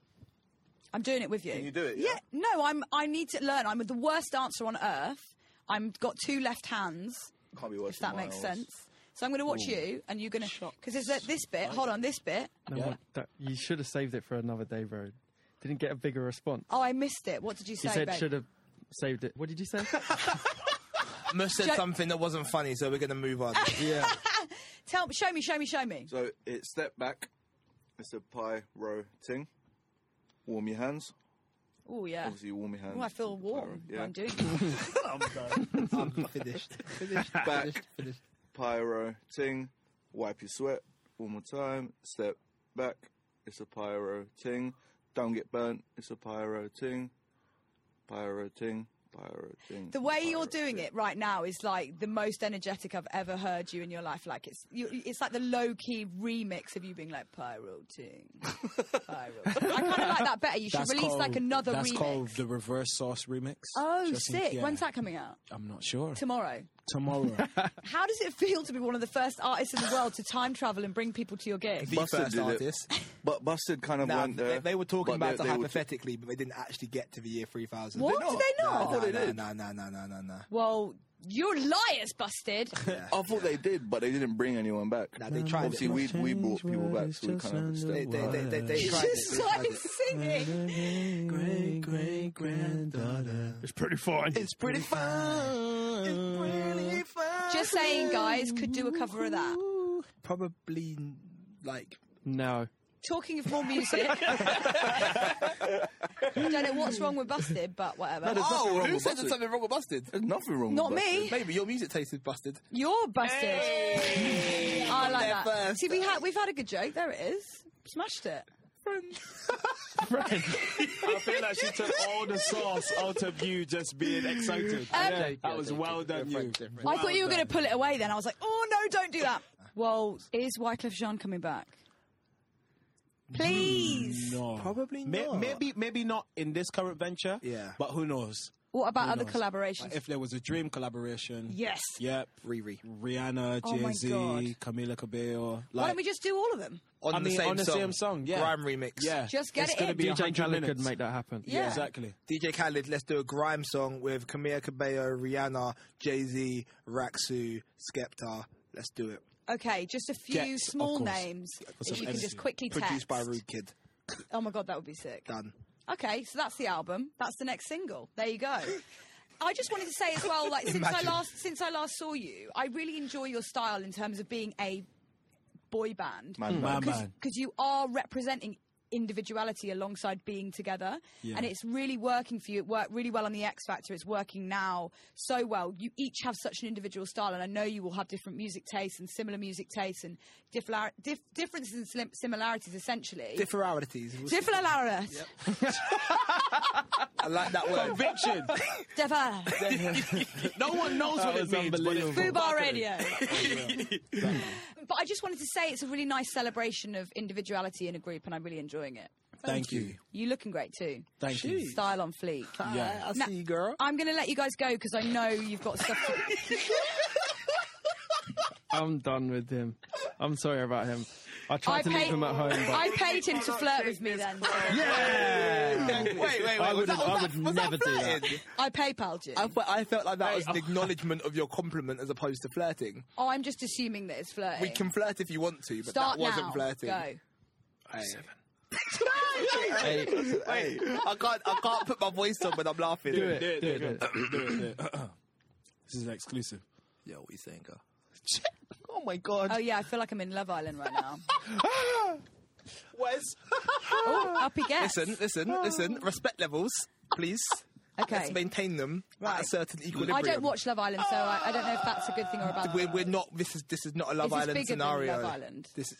I'm doing it with you. Can you do it, yeah? Yeah. No, I'm, I need to learn. I'm the worst dancer on earth. I've got two left hands. Can't be worse if that than makes mine, sense. So I'm going to watch Ooh. you, and you're going to... Because there's that, this bit. Hold on, this bit. No, yeah. what, that, you should have saved it for another day, bro. Didn't get a bigger response. Oh, I missed it. What did you say, You said babe? should have saved it. What did you say? Mus said Jo- something that wasn't funny, so we're going to move on. Yeah. Tell me, show me, show me, show me. So it's step back. It's a pyro ting. Warm your hands. Oh, yeah. Obviously, you warm your hands. Oh, I feel warm yeah. when I'm doing it. I'm done. I'm finished. Finished. Back. Finished. Finished. Pyro ting. Wipe your sweat. One more time. Step back. It's a pyro ting. Don't get burnt. It's a pyro ting. Pyro ting. Pyro ting. The way pyro you're doing ting. it right now is like the most energetic I've ever heard you in your life. Like it's you, it's like the low key remix of you being like pyro ting. Pyro. I kind of like that better. You should That's release called, like another that's remix. That's called the Reverse Sauce remix. Oh, Just sick! in, yeah. When's that coming out? I'm not sure. Tomorrow. Tomorrow. How does it feel to be one of the first artists in the world to time travel and bring people to your gig? The Busted first did artist. It. But Busted kind of nah, went there. They, they were talking about they, it they hypothetically, but they didn't actually get to the year three thousand. What? Did they not? No, I thought they no, did. no, no, no, no, no, no. Well, You're liars, Busted. I thought they did, but they didn't bring anyone back. Nah, they tried Obviously, it. we we brought people back, so we kind of understood. They, they, they, they, they You tried it. just They tried started it. singing. Great, great granddaughter. It's pretty fun. It's pretty fun. It's really fun. Just saying, guys, could do a cover of that. Probably, like... No. Talking of more music. I don't know what's wrong with Busted, but whatever. No, there's Oh, nothing wrong who with said Busted? there's something wrong with Busted? There's nothing wrong Not with me. Busted. Maybe your music taste is busted. You're Busted. Hey. I Got like there that. first. See, we had, we've had a good joke. There it is. Smashed it. Friend. I feel like she took all the sauce out of you just being excited. Um, yeah, that was well done, you. I thought you were going to pull it away then. I was like, oh, no, don't do that. Well, is Wyclef Jean coming back? Please. No. Probably May- not. Maybe, maybe not in this current venture. Yeah. But who knows? What about Who other knows? collaborations? Like if there was a dream collaboration. Yes. Yep. Riri. Rihanna, Oh my Jay-Z, God. Camila Cabello. Like, Why don't we just do all of them? On I the mean, same on the song. same song, yeah. Grime remix. Yeah. Just get it's it gonna in. be D J one hundred Khaled minutes. could make that happen. Yeah. Exactly. D J Khaled, let's do a grime song with Camila Cabello, Rihanna, Jay-Z, Raksu, Skepta. Let's do it. Okay, just a few Get, of small course. names. For some If you can energy. just quickly text. Produced by Rude Kid. Oh my God, that would be sick. Done. Okay, so that's the album. That's the next single. There you go. I just wanted to say as well, like since I Imagine. last since I last saw you, I really enjoy your style in terms of being a boy band. Man band. Man band. Because you are representing individuality alongside being together, Yeah. and it's really working for you. It worked really well on the X Factor. It's working now so well. You each have such an individual style, and I know you will have different music tastes and similar music tastes and diffla- dif- differences and sim- similarities essentially. Differalities. Differalities. I like that word. Conviction. Differ. No one knows That what it was means. But it's Fubar provocative. Radio. But I just wanted to say it's a really nice celebration of individuality in a group, and I'm really enjoying it. Thank you. You looking great too. Thank you. Style on fleek. Yeah. I Now, see you, girl. I'm going to let you guys go because I know you've got stuff to I'm done with him. I'm sorry about him. I tried I to paid, leave him at home, but I paid him to flirt with me then. yeah. Wait, wait, wait. I was would, that, was I that, would was never that do that. flirting? I PayPal'd you. I, fe- I felt like that was an acknowledgement of your compliment as opposed to flirting. Oh, I'm just assuming that it's flirting. We can flirt if you want to, but Start that wasn't now. flirting. Go. Hey. Hey. Hey, I can't, I can't put my voice on when I'm laughing. Do it. Do it, Do do it. it, do it, do it, do it. This is exclusive. Yo, what you saying, girl? Oh my God. Oh yeah, I feel like I'm in Love Island right now. Wes. Oh, up he gets. Listen, listen, listen. Respect levels, please. Okay. Let's maintain them Right. at a certain equilibrium. I don't watch Love Island, so I, I don't know if that's a good thing or a bad We're, thing. we're not. This is this is not a Love Is this Island bigger than scenario. Love Island? This is.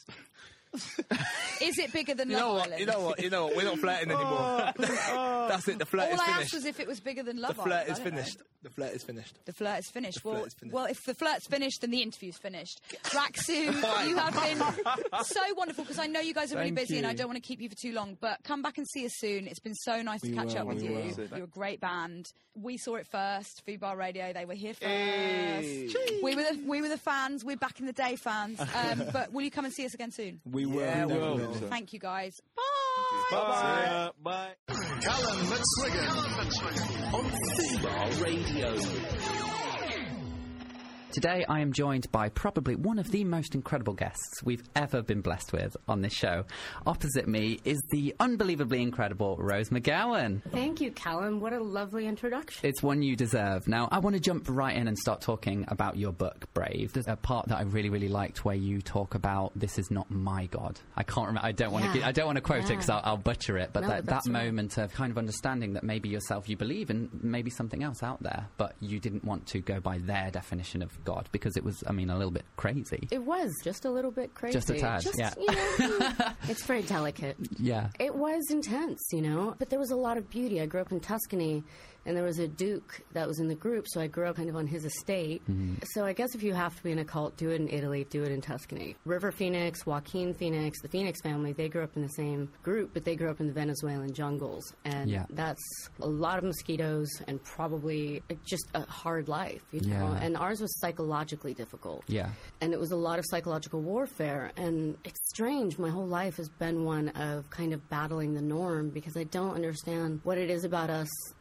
Is it bigger than You Love know what? Island? You know what? You know what? We're not flirting anymore. That's it. The flirt All is I finished. asked was if it was bigger than The Love flirt Island. is I don't know. finished. The flirt is finished. The flirt is finished. The well, flirt is finished. well, if the flirt's finished, then the interview's finished. Raksu, Fine. you have been so wonderful because I know you guys are really Thank busy and I you. don't want to keep you for too long. But come back and see us soon. It's been so nice to We catch will, up with we you. will. You're a great band. We saw it first. Fubar Radio. They were here first. Hey. We were the we were the fans. We're back in the day fans. Um, but will you come and see us again soon? We will. Yeah, we definitely. will. Thank you guys. Bye-bye. Bye. Callum McSwiggan on Fubar Radio. Today I am joined by probably one of the most incredible guests we've ever been blessed with on this show. Opposite me is the unbelievably incredible Rose McGowan. Thank you, Callum. What a lovely introduction. It's one you deserve. Now, I want to jump right in and start talking about your book, Brave. There's a part that I really, really liked where you talk about this is not my God. I can't remember. I don't want Yeah. to. I don't want to quote it Yeah. because I'll, I'll butcher it. But No, that, that that's right. moment of kind of understanding that maybe yourself you believe in, maybe something else out there, but you didn't want to go by their definition of God because it was, I mean, a little bit crazy. It was just a little bit crazy. Just a tad, Just, yeah. You know, it's very delicate. Yeah. It was intense, you know, but there was a lot of beauty. I grew up in Tuscany, and there was a duke that was in the group, so I grew up kind of on his estate. Mhm. So I guess if you have to be in a cult, do it in Italy, do it in Tuscany. River Phoenix, Joaquin Phoenix, the Phoenix family, they grew up in the same group, but they grew up in the Venezuelan jungles. And Yeah. that's a lot of mosquitoes and probably just a hard life, you know. Yeah. And ours was psychologically difficult. Yeah. And it was a lot of psychological warfare. And it's strange. My whole life has been one of kind of battling the norm because I don't understand what it is about us that people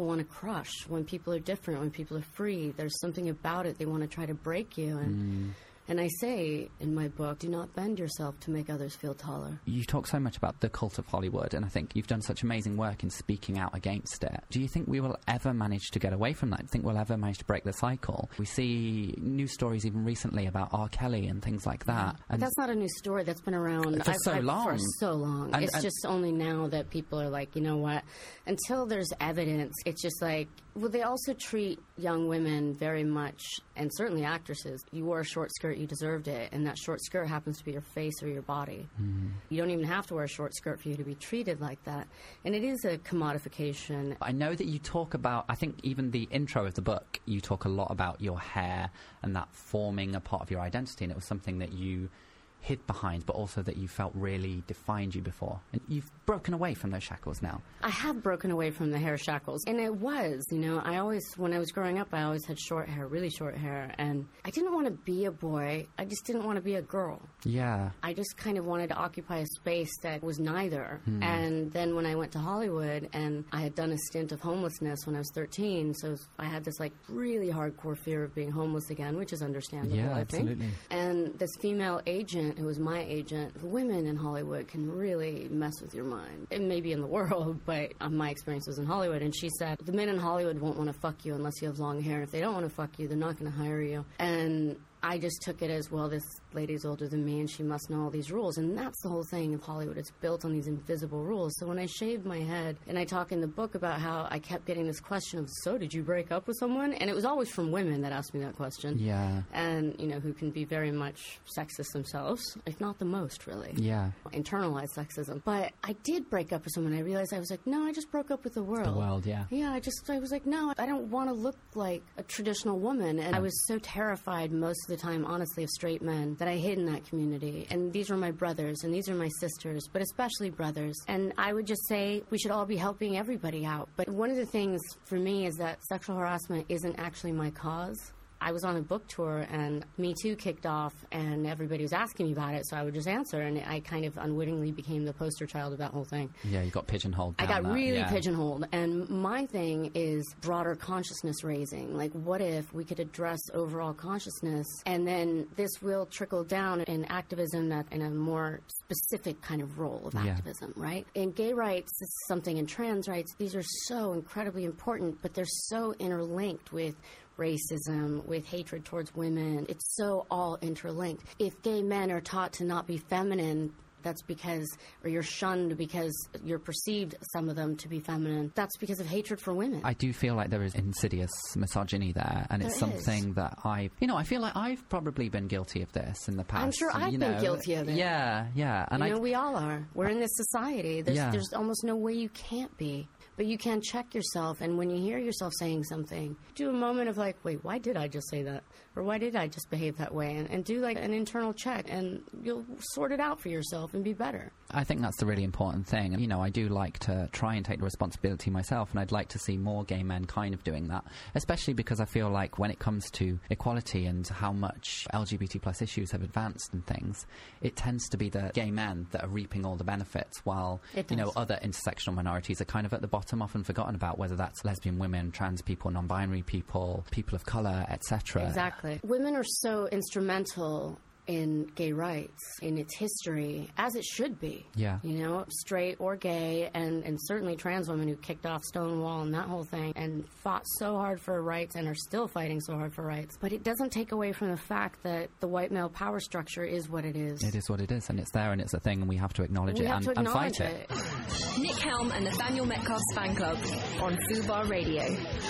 want to crush, when people are different, when people are free. There's something about it. They want to try to break you. And Mm. And I say in my book, do not bend yourself to make others feel taller. You talk so much about the cult of Hollywood, and I think you've done such amazing work in speaking out against it. Do you think we will ever manage to get away from that? Do you think we'll ever manage to break the cycle? We see news stories even recently about R. Kelly and things like that. But that's not a new story. That's been around For I've- so I've- long. For so long. And- it's and- just only now that people are like, you know what? Until there's evidence, it's just like, well, they also treat young women very much, and certainly actresses. You wore a short skirt, you deserved it, and that short skirt happens to be your face or your body. Mm. You don't even have to wear a short skirt for you to be treated like that. And it is a commodification. I know that you talk about, I think even the intro of the book, you talk a lot about your hair and that forming a part of your identity, and it was something that you hid behind, but also that you felt really defined you before. And you've broken away from those shackles now. I have broken away from the hair shackles. And it was, you know, I always, when I was growing up, I always had short hair, really short hair. And I didn't want to be a boy. I just didn't want to be a girl. Yeah. I just kind of wanted to occupy a space that was neither. Hmm. And then when I went to Hollywood, and I had done a stint of homelessness when I was thirteen, so I had this like really hardcore fear of being homeless again, which is understandable, Yeah, I think. absolutely. And this female agent, who was my agent, women in Hollywood can really mess with your mind. It may be in the world, but uh, my experience was in Hollywood. And she said, the men in Hollywood won't want to fuck you unless you have long hair. And if they don't want to fuck you, they're not going to hire you. And I just took it as, well, this lady's older than me and she must know all these rules. And that's the whole thing of Hollywood. It's built on these invisible rules. So when I shaved my head, and I talk in the book about how I kept getting this question of, so did you break up with someone? And it was always from women that asked me that question. Yeah. And, you know, who can be very much sexist themselves, if not the most, really. Yeah. Internalized sexism. But I did break up with someone. I realized I was like, no, I just broke up with the world. The world, yeah. Yeah, I just, I was like, no, I don't want to look like a traditional woman. And I was so terrified most of the time, honestly, of straight men that I hid in that community. And these were my brothers, and these are my sisters, but especially brothers. And I would just say we should all be helping everybody out. But one of the things for me is that sexual harassment isn't actually my cause. I was on a book tour, and Me Too kicked off, and everybody was asking me about it, so I would just answer, and I kind of unwittingly became the poster child of that whole thing. Yeah, you got pigeonholed. I down got that, really yeah. pigeonholed, and my thing is broader consciousness raising. Like, what if we could address overall consciousness, and then this will trickle down in activism that in a more specific kind of role of Yeah. activism, right? In gay rights, this is something, in trans rights, these are so incredibly important, but they're so interlinked with racism, with hatred towards women. It's so all interlinked. If gay men are taught to not be feminine, that's because, or you're shunned because you're perceived, some of them, to be feminine, that's because of hatred for women. I do feel like there is insidious misogyny there, and it's There something that I, you know, I feel like I've probably been guilty of this in the past. I'm sure I've you been know. guilty of it. Yeah, yeah. And you I know, we all are. We're in this society. There's, Yeah. there's almost no way you can't be. But you can check yourself, and when you hear yourself saying something, do a moment of like, wait, why did I just say that? Or why did I just behave that way? And, and do like an internal check, and you'll sort it out for yourself and be better. I think that's the really important thing. And, you know, I do like to try and take the responsibility myself, and I'd like to see more gay men kind of doing that, especially because I feel like when it comes to equality and how much L G B T plus issues have advanced and things, it tends to be the gay men that are reaping all the benefits, while, It you know, does. other intersectional minorities are kind of at the bottom, often forgotten about, whether that's lesbian women, trans people, non-binary people, people of colour, et cetera. Exactly. Women are so instrumental in gay rights, in its history, as it should be. Yeah. You know, straight or gay, and, and certainly trans women who kicked off Stonewall and that whole thing and fought so hard for rights and are still fighting so hard for rights. But it doesn't take away from the fact that the white male power structure is what it is. It is what it is, and it's there, and it's a thing, and we have to acknowledge We it have and, to and acknowledge fight it. it. Nick Helm and Nathaniel Metcalf's fan club on Fubar Radio.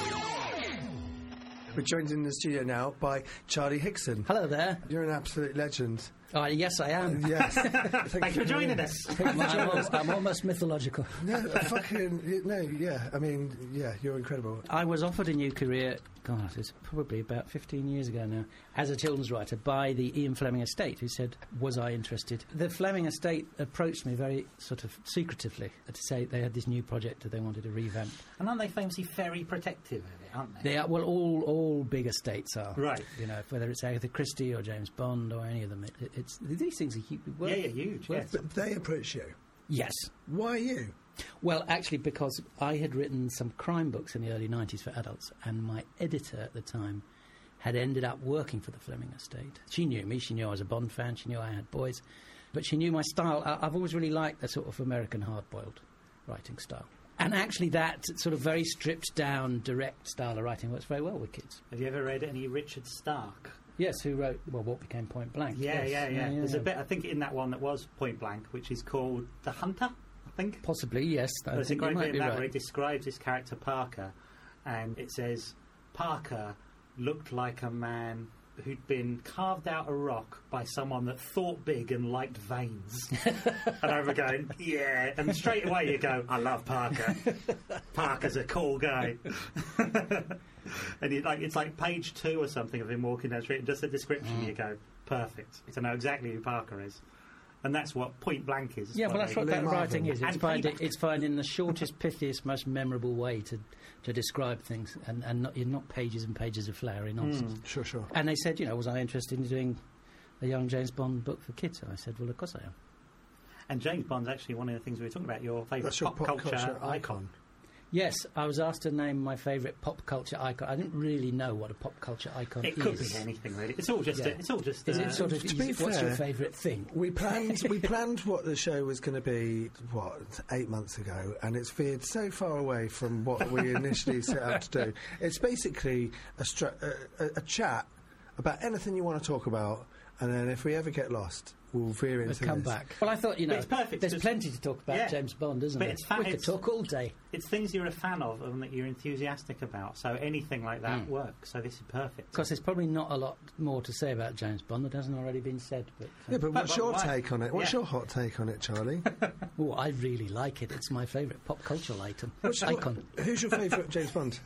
We're joined in the studio now by Charlie Hickson. Hello there. You're an absolute legend. Oh, yes, I am. Yes. Thank you for joining us. I'm, almost, I'm almost mythological. No, fucking, no, yeah. I mean, yeah, you're incredible. I was offered a new career, God, it's probably about fifteen years ago now, as a children's writer by the Ian Fleming estate, who said, was I interested? The Fleming estate approached me very sort of secretively to say they had this new project that they wanted to revamp. And aren't they famously very protective of it, aren't they? They are, well, all all big estates are. Right. You know, whether it's Agatha Christie or James Bond or any of them, it, it, it's these things are huge. Yeah, yeah, huge, yes. But they approach you. Yes. Why you? Well, actually, because I had written some crime books in the early nineties for adults, and my editor at the time had ended up working for the Fleming estate. She knew me. She knew I was a Bond fan. She knew I had boys. But she knew my style. I, I've always really liked the sort of American hard-boiled writing style. And actually that sort of very stripped-down, direct style of writing works very well with kids. Have you ever read any Richard Stark? Yes, who wrote, well, what became Point Blank. Yeah, yes. yeah, yeah, yeah, yeah. There's a bit, I think, in that one that was Point Blank, which is called The Hunter, I think. Possibly, yes. I There's a think you great might bit be in that right. where it describes his character Parker, and it says, Parker looked like a man who'd been carved out of rock by someone that thought big and liked veins. And I remember going, yeah. And straight away you go, I love Parker. Parker's a cool guy. And it, like, it's like page two or something of him walking down the street, and just the description Mm. you go, perfect. To know exactly who Parker is. And that's what Point Blank is. Yeah, well, that's what that writing is. It's, And find payback. it's finding the shortest, pithiest, most memorable way to, to describe things, and, and not, not pages and pages of flowery nonsense. Mm, sure, sure. And they said, you know, was I interested in doing a young James Bond book for kids? And I said, well, of course I am. And James Bond's actually one of the things we were talking about, your favourite That's your pop, pop culture, culture icon. Yes, I was asked to name my favourite pop culture icon. I didn't really know what a pop culture icon It is. could be anything, really. It's all just. Yeah. A, it's all just. Is uh, it sort of? To be is- what's fair, your favourite thing? We planned we planned what the show was going to be, what, eight months ago, and it's veered so far away from what we initially set out to do. It's basically a, stru- a, a, a chat about anything you want to talk about, and then if we ever get lost, we'll veer into Let's come this. back. Well, I thought, you know, But it's perfect, there's just- plenty to talk about Yeah. James Bond, isn't But there? it's fa- we could it's- talk all day. It's things you're a fan of and that you're enthusiastic about. So anything like that Mm. works. So this is perfect. Because there's probably not a lot more to say about James Bond that hasn't already been said. But, uh, Yeah, but what's but your why? take on it? What's Yeah. your hot take on it, Charlie? Oh, I really like it. It's my favourite pop cultural item. What's your- icon. Who's your favourite James Bond?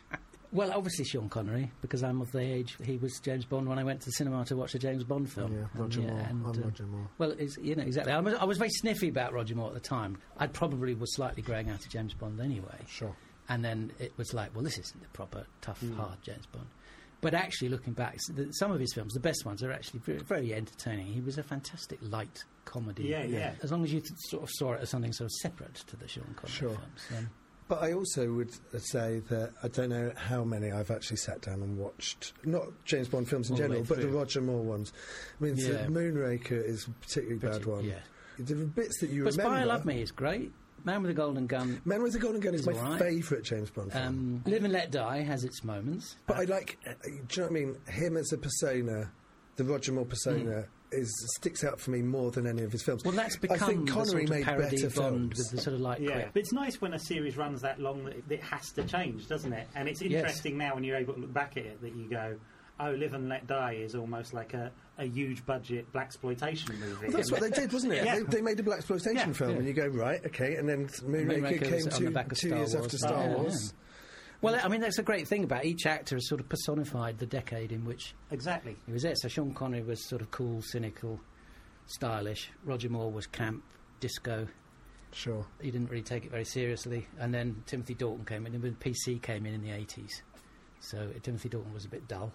Well, obviously Sean Connery, because I'm of the age he was James Bond when I went to the cinema to watch a James Bond film. Yeah, Roger And, Moore. and, I'm uh, Roger Moore. Well, it's, you know, exactly. I was, I was very sniffy about Roger Moore at the time. I probably was slightly growing out of James Bond anyway. Sure. And then it was like, well, this isn't the proper, tough, Mm. hard James Bond. But actually, looking back, s- the, some of his films, the best ones, are actually very, very entertaining. He was a fantastic light comedy. Yeah, yeah. As long as you th- sort of saw it as something sort of separate to the Sean Connery Sure. films. Um, But I also would uh, say that I don't know how many I've actually sat down and watched, not James Bond films in All the general, way but the through. Roger Moore ones. I mean, Yeah. the Moonraker is a particularly bad one. yeah. The bits that you but remember. Spy Love Me is great. Man with a Golden Gun. Man with the Golden Gun is It's my all right. favourite James Bond film. Um, Live and Let Die has its moments. but I like, uh, do you know what I mean? Him as a persona, the Roger Moore persona, is sticks out for me more than any of his films. Well, that's become I think the Connery sort of made parody better Bond films. with the sort of light Yeah, quip. but it's nice when a series runs that long that it, it has to change, doesn't it? And it's Yes. interesting now when you're able to look back at it that you go, oh, Live and Let Die is almost like a, a huge budget blaxploitation movie. Well, that's what they did, wasn't it? Yeah. They, they made a blaxploitation Yeah. film, Yeah. and you go, right, okay, and then Moonraker, Moonraker came was on the two, back of two Star years Wars. after Star Yeah, Wars. yeah. Well, I mean, that's a great thing about it. Each actor has sort of personified the decade in which Exactly. he was there. So Sean Connery was sort of cool, cynical, stylish. Roger Moore was camp, disco. Sure. He didn't really take it very seriously. And then Timothy Dalton came in, and when P C came in in the eighties. So uh, Timothy Dalton was a bit dull.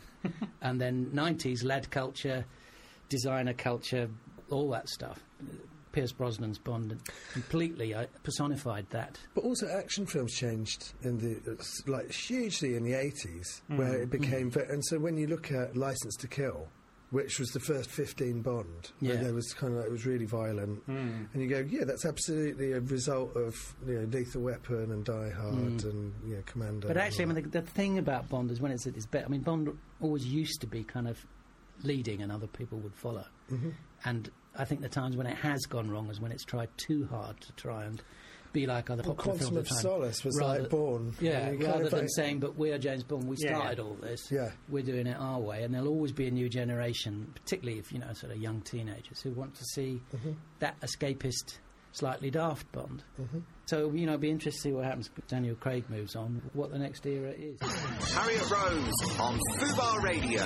And then nineties, lad culture, designer culture, all that stuff. Pierce Brosnan's Bond completely uh, personified that. But also, action films changed in the it's like hugely in the eighties, Mm. where it became. Ve- and so when you look at License to Kill, which was the first fifteen Bond, Yeah. and there was kind of like, it was really violent, Mm. and you go, yeah, that's absolutely a result of you know Lethal Weapon and Die Hard Mm. and you know Commando. But actually, I and mean, the, the thing about Bond is when it's at its best. I mean, Bond always used to be kind of leading, and other people would follow. Mhm. And I think the times when it has gone wrong is when it's tried too hard to try and be like other Well, popular Quantum films of at the time. Solace was Rather- like Bourne. Yeah, and you kind rather of than like- saying, but we are James Bond, we Yeah. started all this, Yeah. we're doing it our way, and there'll always be a new generation, particularly if, you know, sort of young teenagers who want to see Mhm. that escapist, slightly daft Bond. Mhm. So, you know, it'd be interesting to see what happens if Daniel Craig moves on, what the next era is. Harriet Rose on Fubar Radio.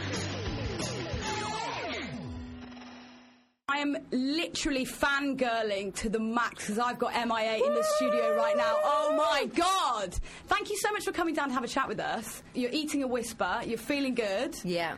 I am literally fangirling to the max because I've got M I A in the studio right now. Oh my God! Thank you so much for coming down to have a chat with us. You're eating a whisper. You're feeling good. Yeah.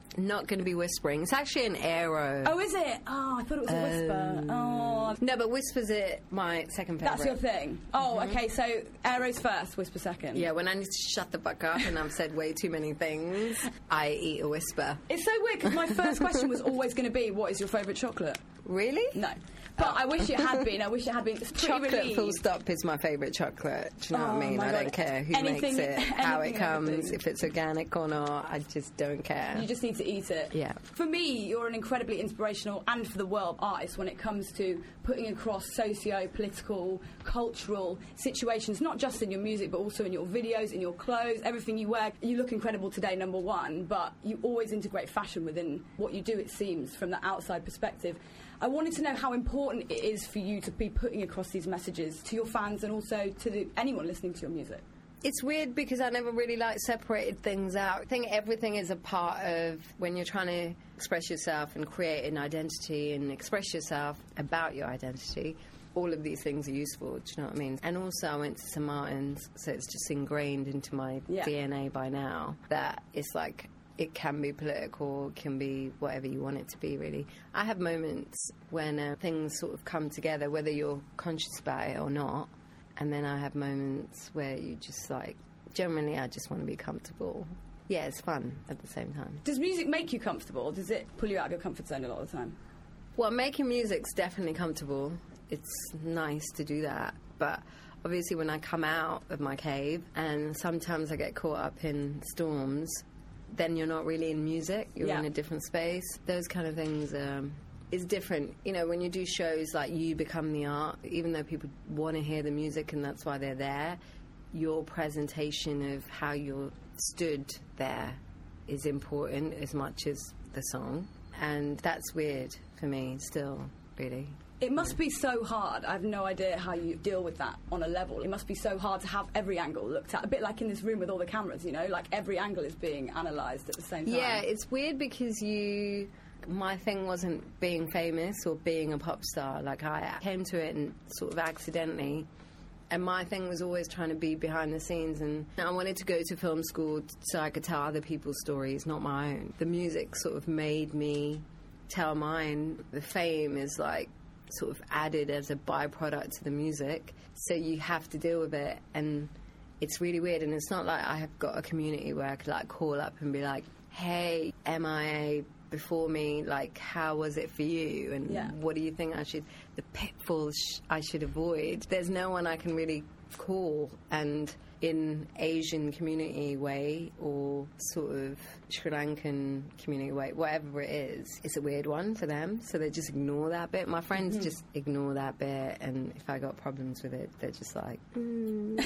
not going to be whispering. It's actually an aero. Oh, is it? Oh, I thought it was a whisper. Oh. No, but whisper's it my second favourite. That's your thing? Oh, Mhm. okay, so aero's first, whisper second. Yeah, when I need to shut the fuck up and I've said way too many things, I eat a whisper. It's so weird because my first question was always going to be, what is your favourite chocolate? Really? No. But I wish it had been. I wish it had been. It's pretty Chocolate relieved. full stop is my favourite chocolate. Do you know Oh, what I mean? my I God. don't care who Anything- makes it, how it anything, comes, everything. if it's organic or not. I just don't care. You just need to eat it. Yeah. For me, you're an incredibly inspirational and for the world artist when it comes to putting across socio-political, cultural situations, not just in your music, but also in your videos, in your clothes, everything you wear. You look incredible today, number one, but you always integrate fashion within what you do, it seems, from the outside perspective. I wanted to know how important it is for you to be putting across these messages to your fans and also to the, anyone listening to your music. It's weird because I never really like separated things out. I think everything is a part of when you're trying to express yourself and create an identity and express yourself about your identity. All of these things are useful, do you know what I mean? And also I went to Saint Martin's, so it's just ingrained into my Yeah. D N A by now that it's like it can be political, it can be whatever you want it to be, really. I have moments when uh, things sort of come together, whether you're conscious about it or not. And then I have moments where you just like, generally I just want to be comfortable. Yeah, it's fun at the same time. Does music make you comfortable, or does it pull you out of your comfort zone a lot of the time? Well, making music's definitely comfortable. It's nice to do that. But obviously when I come out of my cave, and sometimes I get caught up in storms, then you're not really in music, you're Yeah. in a different space. Those kind of things um, is different. You know, when you do shows like you become the art, even though people want to hear the music and that's why they're there, your presentation of how you're stood there is important as much as the song. And that's weird for me still, really. It must be so hard. I have no idea how you deal with that on a level. It must be so hard to have every angle looked at. A bit like in this room with all the cameras, you know? Like every angle is being analysed at the same time. Yeah, it's weird because you... My thing wasn't being famous or being a pop star. Like, I came to it and sort of accidentally. And my thing was always trying to be behind the scenes. And I wanted to go to film school so I could tell other people's stories, not my own. The music sort of made me tell mine. The fame is like sort of added as a byproduct to the music. So you have to deal with it. And it's really weird. And it's not like I have got a community where I could like call up and be like, hey, M I A before me, like, how was it for you? And Yeah. what do you think I should, the pitfalls sh- I should avoid? There's no one I can really call. And in Asian community way or sort of Sri Lankan community way, whatever it is, it's a weird one for them. So they just ignore that bit. My friends Mhm. just ignore that bit. And if I got problems with it, they're just like, mm.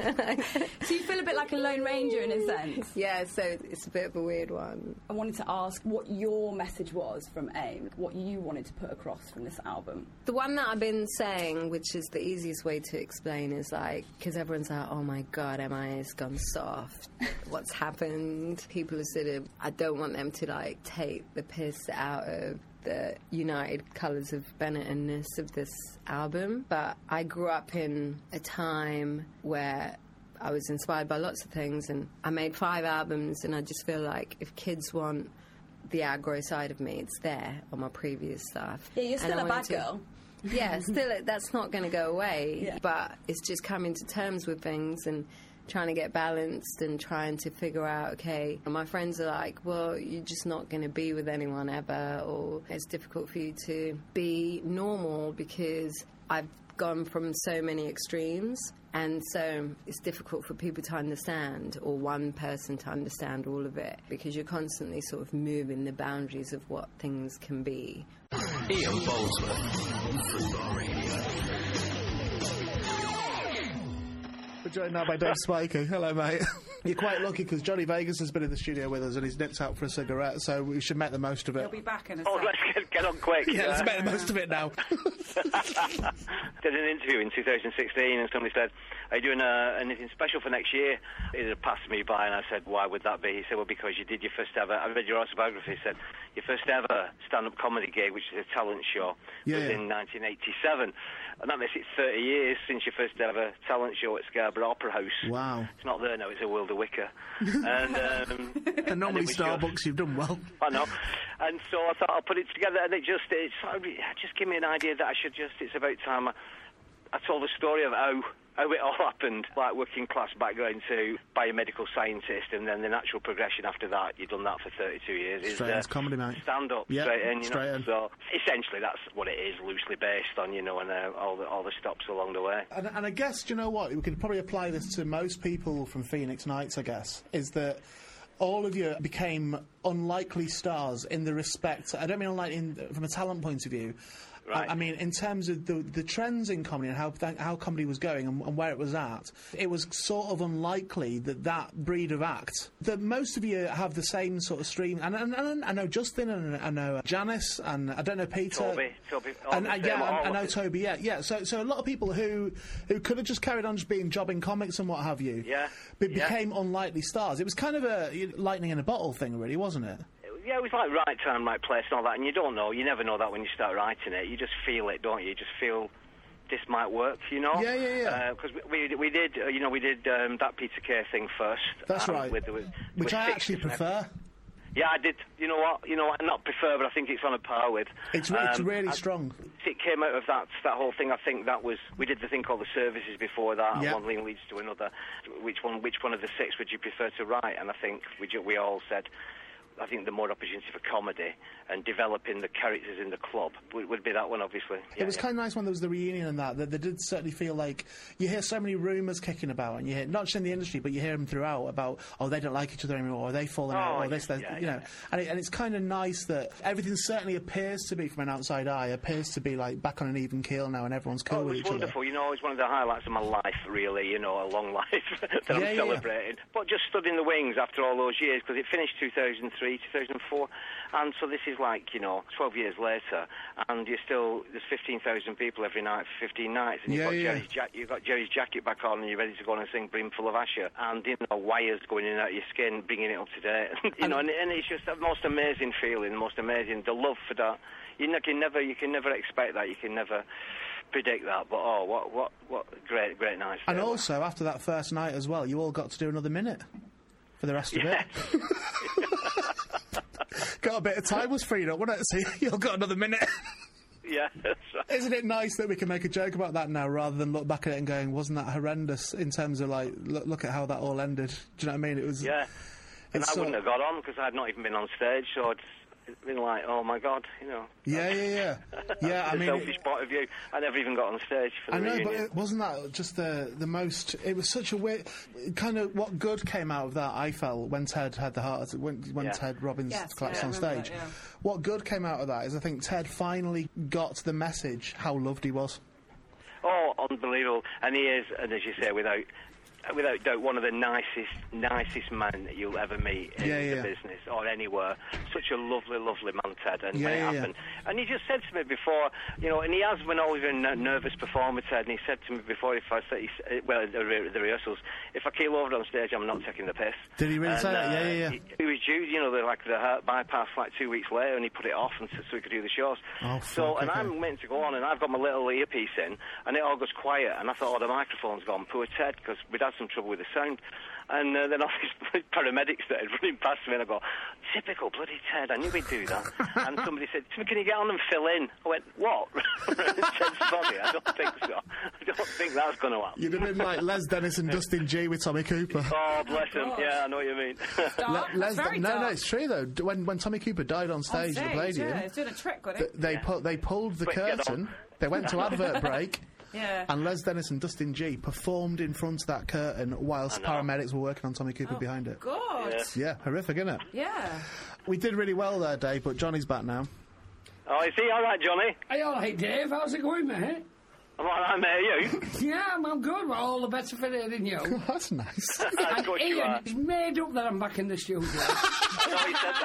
So you feel a bit like a Lone Ranger in a sense? Yeah, so it's a bit of a weird one. I wanted to ask what your message was from AIM, what you wanted to put across from this album. The one that I've been saying, which is the easiest way to explain, is like, because everyone's like, oh my God, M I A's gone soft. What's happened? People are sort of, I don't want them to like take the piss out of the United Colours of Benetton-ness of this album. But I grew up in a time where I was inspired by lots of things, and I made five albums, and I just feel like if kids want the aggro side of me, it's there on my previous stuff. Yeah, you're And still I a wanted bad to- girl. Yeah, still, that's not going to go away. Yeah. But it's just coming to terms with things and trying to get balanced and trying to figure out, okay, and my friends are like, well, you're just not going to be with anyone ever, or it's difficult for you to be normal because I've gone from so many extremes. And so it's difficult for people to understand, or one person to understand all of it, because you're constantly sort of moving the boundaries of what things can be. Ian Boldsworth, Football Radio. We're joined now by Dave Spiker. Hello, mate. You're quite lucky because Johnny Vegas has been in the studio with us and he's nipped out for a cigarette, so we should make the most of it. He'll be back in a Oh, sec. let's get, get on quick. Yeah, let's make the most of it now. Did an interview in two thousand sixteen and somebody said, are you doing uh, anything special for next year? It had passed me by and I said, why would that be? He said, well, because you did your first ever, I read your autobiography, he said, your first ever stand-up comedy gig, which is a talent show, Yeah, was yeah. in nineteen eighty-seven. And that makes it thirty years since your first ever talent show at Scarborough Opera House. Wow. It's not there now, it's a World of Wicker. and, um, And normally it was Starbucks, just- you've done well. I know. And so I thought I'll put it together, and it just it sort of, just gave me an idea that I should just, it's about time I, I told the story of how, how it all happened, like working class background to biomedical scientist, and then the natural progression after that. You've done that for thirty-two years. is, Straight uh, into comedy, mate. Stand up, Yeah, straight in, you straight know. in. So essentially that's what it is, loosely based on, you know, and uh, all the all the stops along the way. And, and I guess, do you know what? We could probably apply this to most people from Phoenix Nights, I guess, is that all of you became unlikely stars in the respect, I don't mean unlike in, from a talent point of view. Right. I, I mean, in terms of the the trends in comedy and how th- how comedy was going and, and where it was at, it was sort of unlikely that that breed of act, that most of you have the same sort of stream. And, and, and I know Justin, and I know Janice, and I don't know Peter. Toby, Toby, all And the uh, same, yeah, all I, I of know it. Toby. Yeah, yeah. So, so a lot of people who who could have just carried on just being jobbing comics and what have you, Yeah, but yeah. became unlikely stars. It was kind of a you know, lightning in a bottle thing, really, wasn't it? Yeah, it was like right time, right place and all that, and you don't know, you never know that when you start writing it. You just feel it, don't you? You just feel this might work, you know? Yeah, yeah, yeah. Because we, we, we did, uh, you know, we did um, that Peter Kay thing first. That's um, right. With, with, Which with I six, actually isn't it? prefer. Yeah, I did. You know what? You know what? Not prefer, but I think it's on a par with. It's, re- it's Um, really I- strong. It came out of that that whole thing. I think that was we did the thing called the services before that. Yeah. One thing leads to another. Which one? Which one of the six would you prefer to write? And I think we ju- we all said. I think the more opportunity for comedy and developing the characters in the club would, would be that one, obviously. Yeah, It was yeah. kind of nice when there was the reunion and that, that they did certainly feel like you hear so many rumours kicking about, and you hear, not just in the industry, but you hear them throughout about, oh, they don't like each other anymore, or they falling out, Oh, or this, that, yeah, you know. And, it, and it's kind of nice that everything certainly appears to be, from an outside eye, appears to be like back on an even keel now, and everyone's cool Oh, it with was each other. wonderful. You know, it's one of the highlights of my life, really, you know, a long life that Yeah, I'm yeah, celebrating. But just stood in the wings after all those years, because it finished two thousand three, two thousand four, and so this is like, you know, twelve years later, and you're still, there's fifteen thousand people every night for fifteen nights, and you've, Yeah, got yeah. Jerry's ja- you've got Jerry's jacket back on, and you're ready to go on and sing Brimful of Asher, and, you know, wires going in and out of your skin, bringing it up to date. you know, and, and it's just the most amazing feeling, the most amazing, the love for that. You, ne- can never, you can never expect that, you can never predict that, but oh, what, what, what great, great nights. And they were. also, after that first night as well, you all got to do another minute for the rest Yeah. of it. Got a bit of time was freed up, wasn't it? So you all got another minute. Yeah, that's right. Isn't it nice that we can make a joke about that now rather than look back at it and going, wasn't that horrendous in terms of like, look, look at how that all ended? Do you know what I mean? It was. Yeah, and It's I so- wouldn't have got on because I'd not even been on stage, so it's it's been like, oh my god, you know. Yeah, yeah, yeah. Yeah, I From a mean. selfish point of view, I never even got on stage for the I know, reunion. but it, wasn't that just the the most? It was such a weird kind of what good came out of that. I felt when Ted had the heart when when Yeah. Ted Robbins Yes, collapsed yeah, on I remember stage. that, yeah. What good came out of that is I think Ted finally got the message how loved he was. Oh, unbelievable! And he is, and as you say, without without doubt, one of the nicest, nicest men that you'll ever meet in Yeah, yeah. the business or anywhere. Such a lovely, lovely man, Ted. And Yeah, when it yeah, yeah. happened, and he just said to me before, you know, and he has been always been a nervous performer, Ted. And he said to me before, if I say, he s- well, the, re- the rehearsals, if I keel over on stage, I'm not taking the piss. Did he really And, say that? Yeah, uh, yeah, yeah. He, he was due, you know, the, like the heart bypass, like two weeks later, and he put it off, and so, so we could do the shows. Oh, so, fuck, and okay. I'm meant to go on, and I've got my little earpiece in, and it all goes quiet, and I thought, oh, the microphone's gone. Poor Ted, because we'd had some trouble with the sound. And uh, then all these paramedics started running past me, and I go, typical bloody Ted, I knew he'd do that. And somebody said, can you get on and fill in? I went, what? Ted's body? I don't think so. I don't think that's going to happen. You'd have been like Les Dennis and Dustin G with Tommy Cooper. Oh, bless him. Yeah, I know what you mean. Le- Les- very no, no, dark. it's true though. D- When when Tommy Cooper died on stage, On at the stage, Palladium, yeah, he's doing a trick with th- it. they pu- they pulled the Quick, get curtain. on. They went to advert break. Yeah. And Les Dennis and Dustin G performed in front of that curtain whilst paramedics were working on Tommy Cooper behind it. God. Yeah. Yeah, horrific, isn't it? Yeah. We did really well there, Dave, but Johnny's back now. Oh, is he all right, Johnny? Hey, all right, Dave. How's it going, mate? I'm all right, mate. You? Yeah, I'm, I'm good. Well, all the better for hearing you. That's nice. Of And course you Ian, are. it's made up that I'm back in the studio. I know he said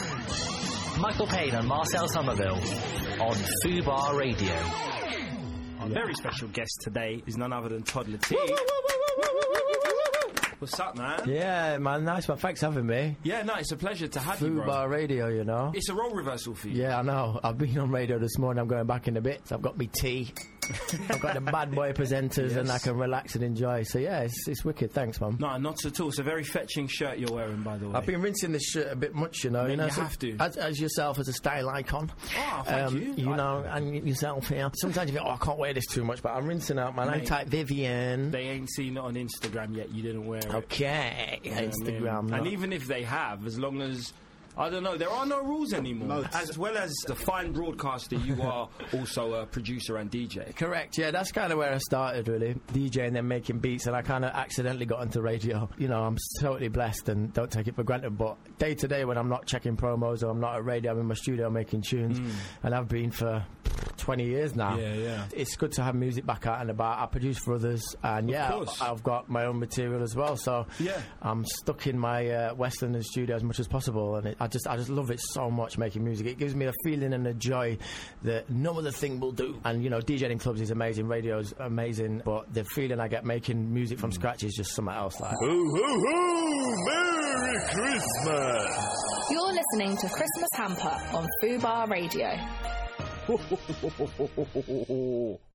that. Michael Payne and Marcel Somerville on Fubar Radio. Our very special guest today is none other than Todd Latte. What's up, man? Yeah, man, nice one. Thanks for having me. Yeah, no, it's a pleasure to have you, bro. Fubar Radio, you know. It's a role reversal for you. Yeah, I know. I've been on radio this morning. I'm going back in a bit. So I've got me tea. I've got the bad boy presenters, Yes. and I can relax and enjoy. So yeah, it's, it's wicked. Thanks, man. No, not at all. It's a very fetching shirt you're wearing, by the way. I've been rinsing this shirt a bit much, you know. Man, you know, you so have to. As, as yourself, as a style icon. Oh, thank you. You I- know, and yourself here. Sometimes you think, oh, I can't wear this too much, but I'm rinsing out, man. I Mate, type Vivian. They ain't seen it on Instagram yet. You didn't wear it. Okay, You know what I mean? Instagram. And no. even if they have, as long as I don't know, there are no rules anymore. No. As well as the fine broadcaster, you are also a producer and D J. Correct, yeah, that's kind of where I started, really. DJing and then making beats, and I kind of accidentally got into radio. You know, I'm totally blessed and don't take it for granted, but day to day when I'm not checking promos or I'm not at radio, I'm in my studio making tunes, Mm. and I've been for twenty years now. Yeah, yeah. It's good to have music back out and about. I produce for others, and Of yeah, course. I've got my own material as well, so Yeah. I'm stuck in my uh, West London studio as much as possible, and it, I just I just love it so much, making music. It gives me a feeling and a joy that no other thing will do. And you know, DJing in clubs is amazing, radio's amazing, but the feeling I get making music from scratch is just something else. Like, Ho, ho, ho! Merry Christmas! You're listening to Christmas Hamper on Fubar Radio.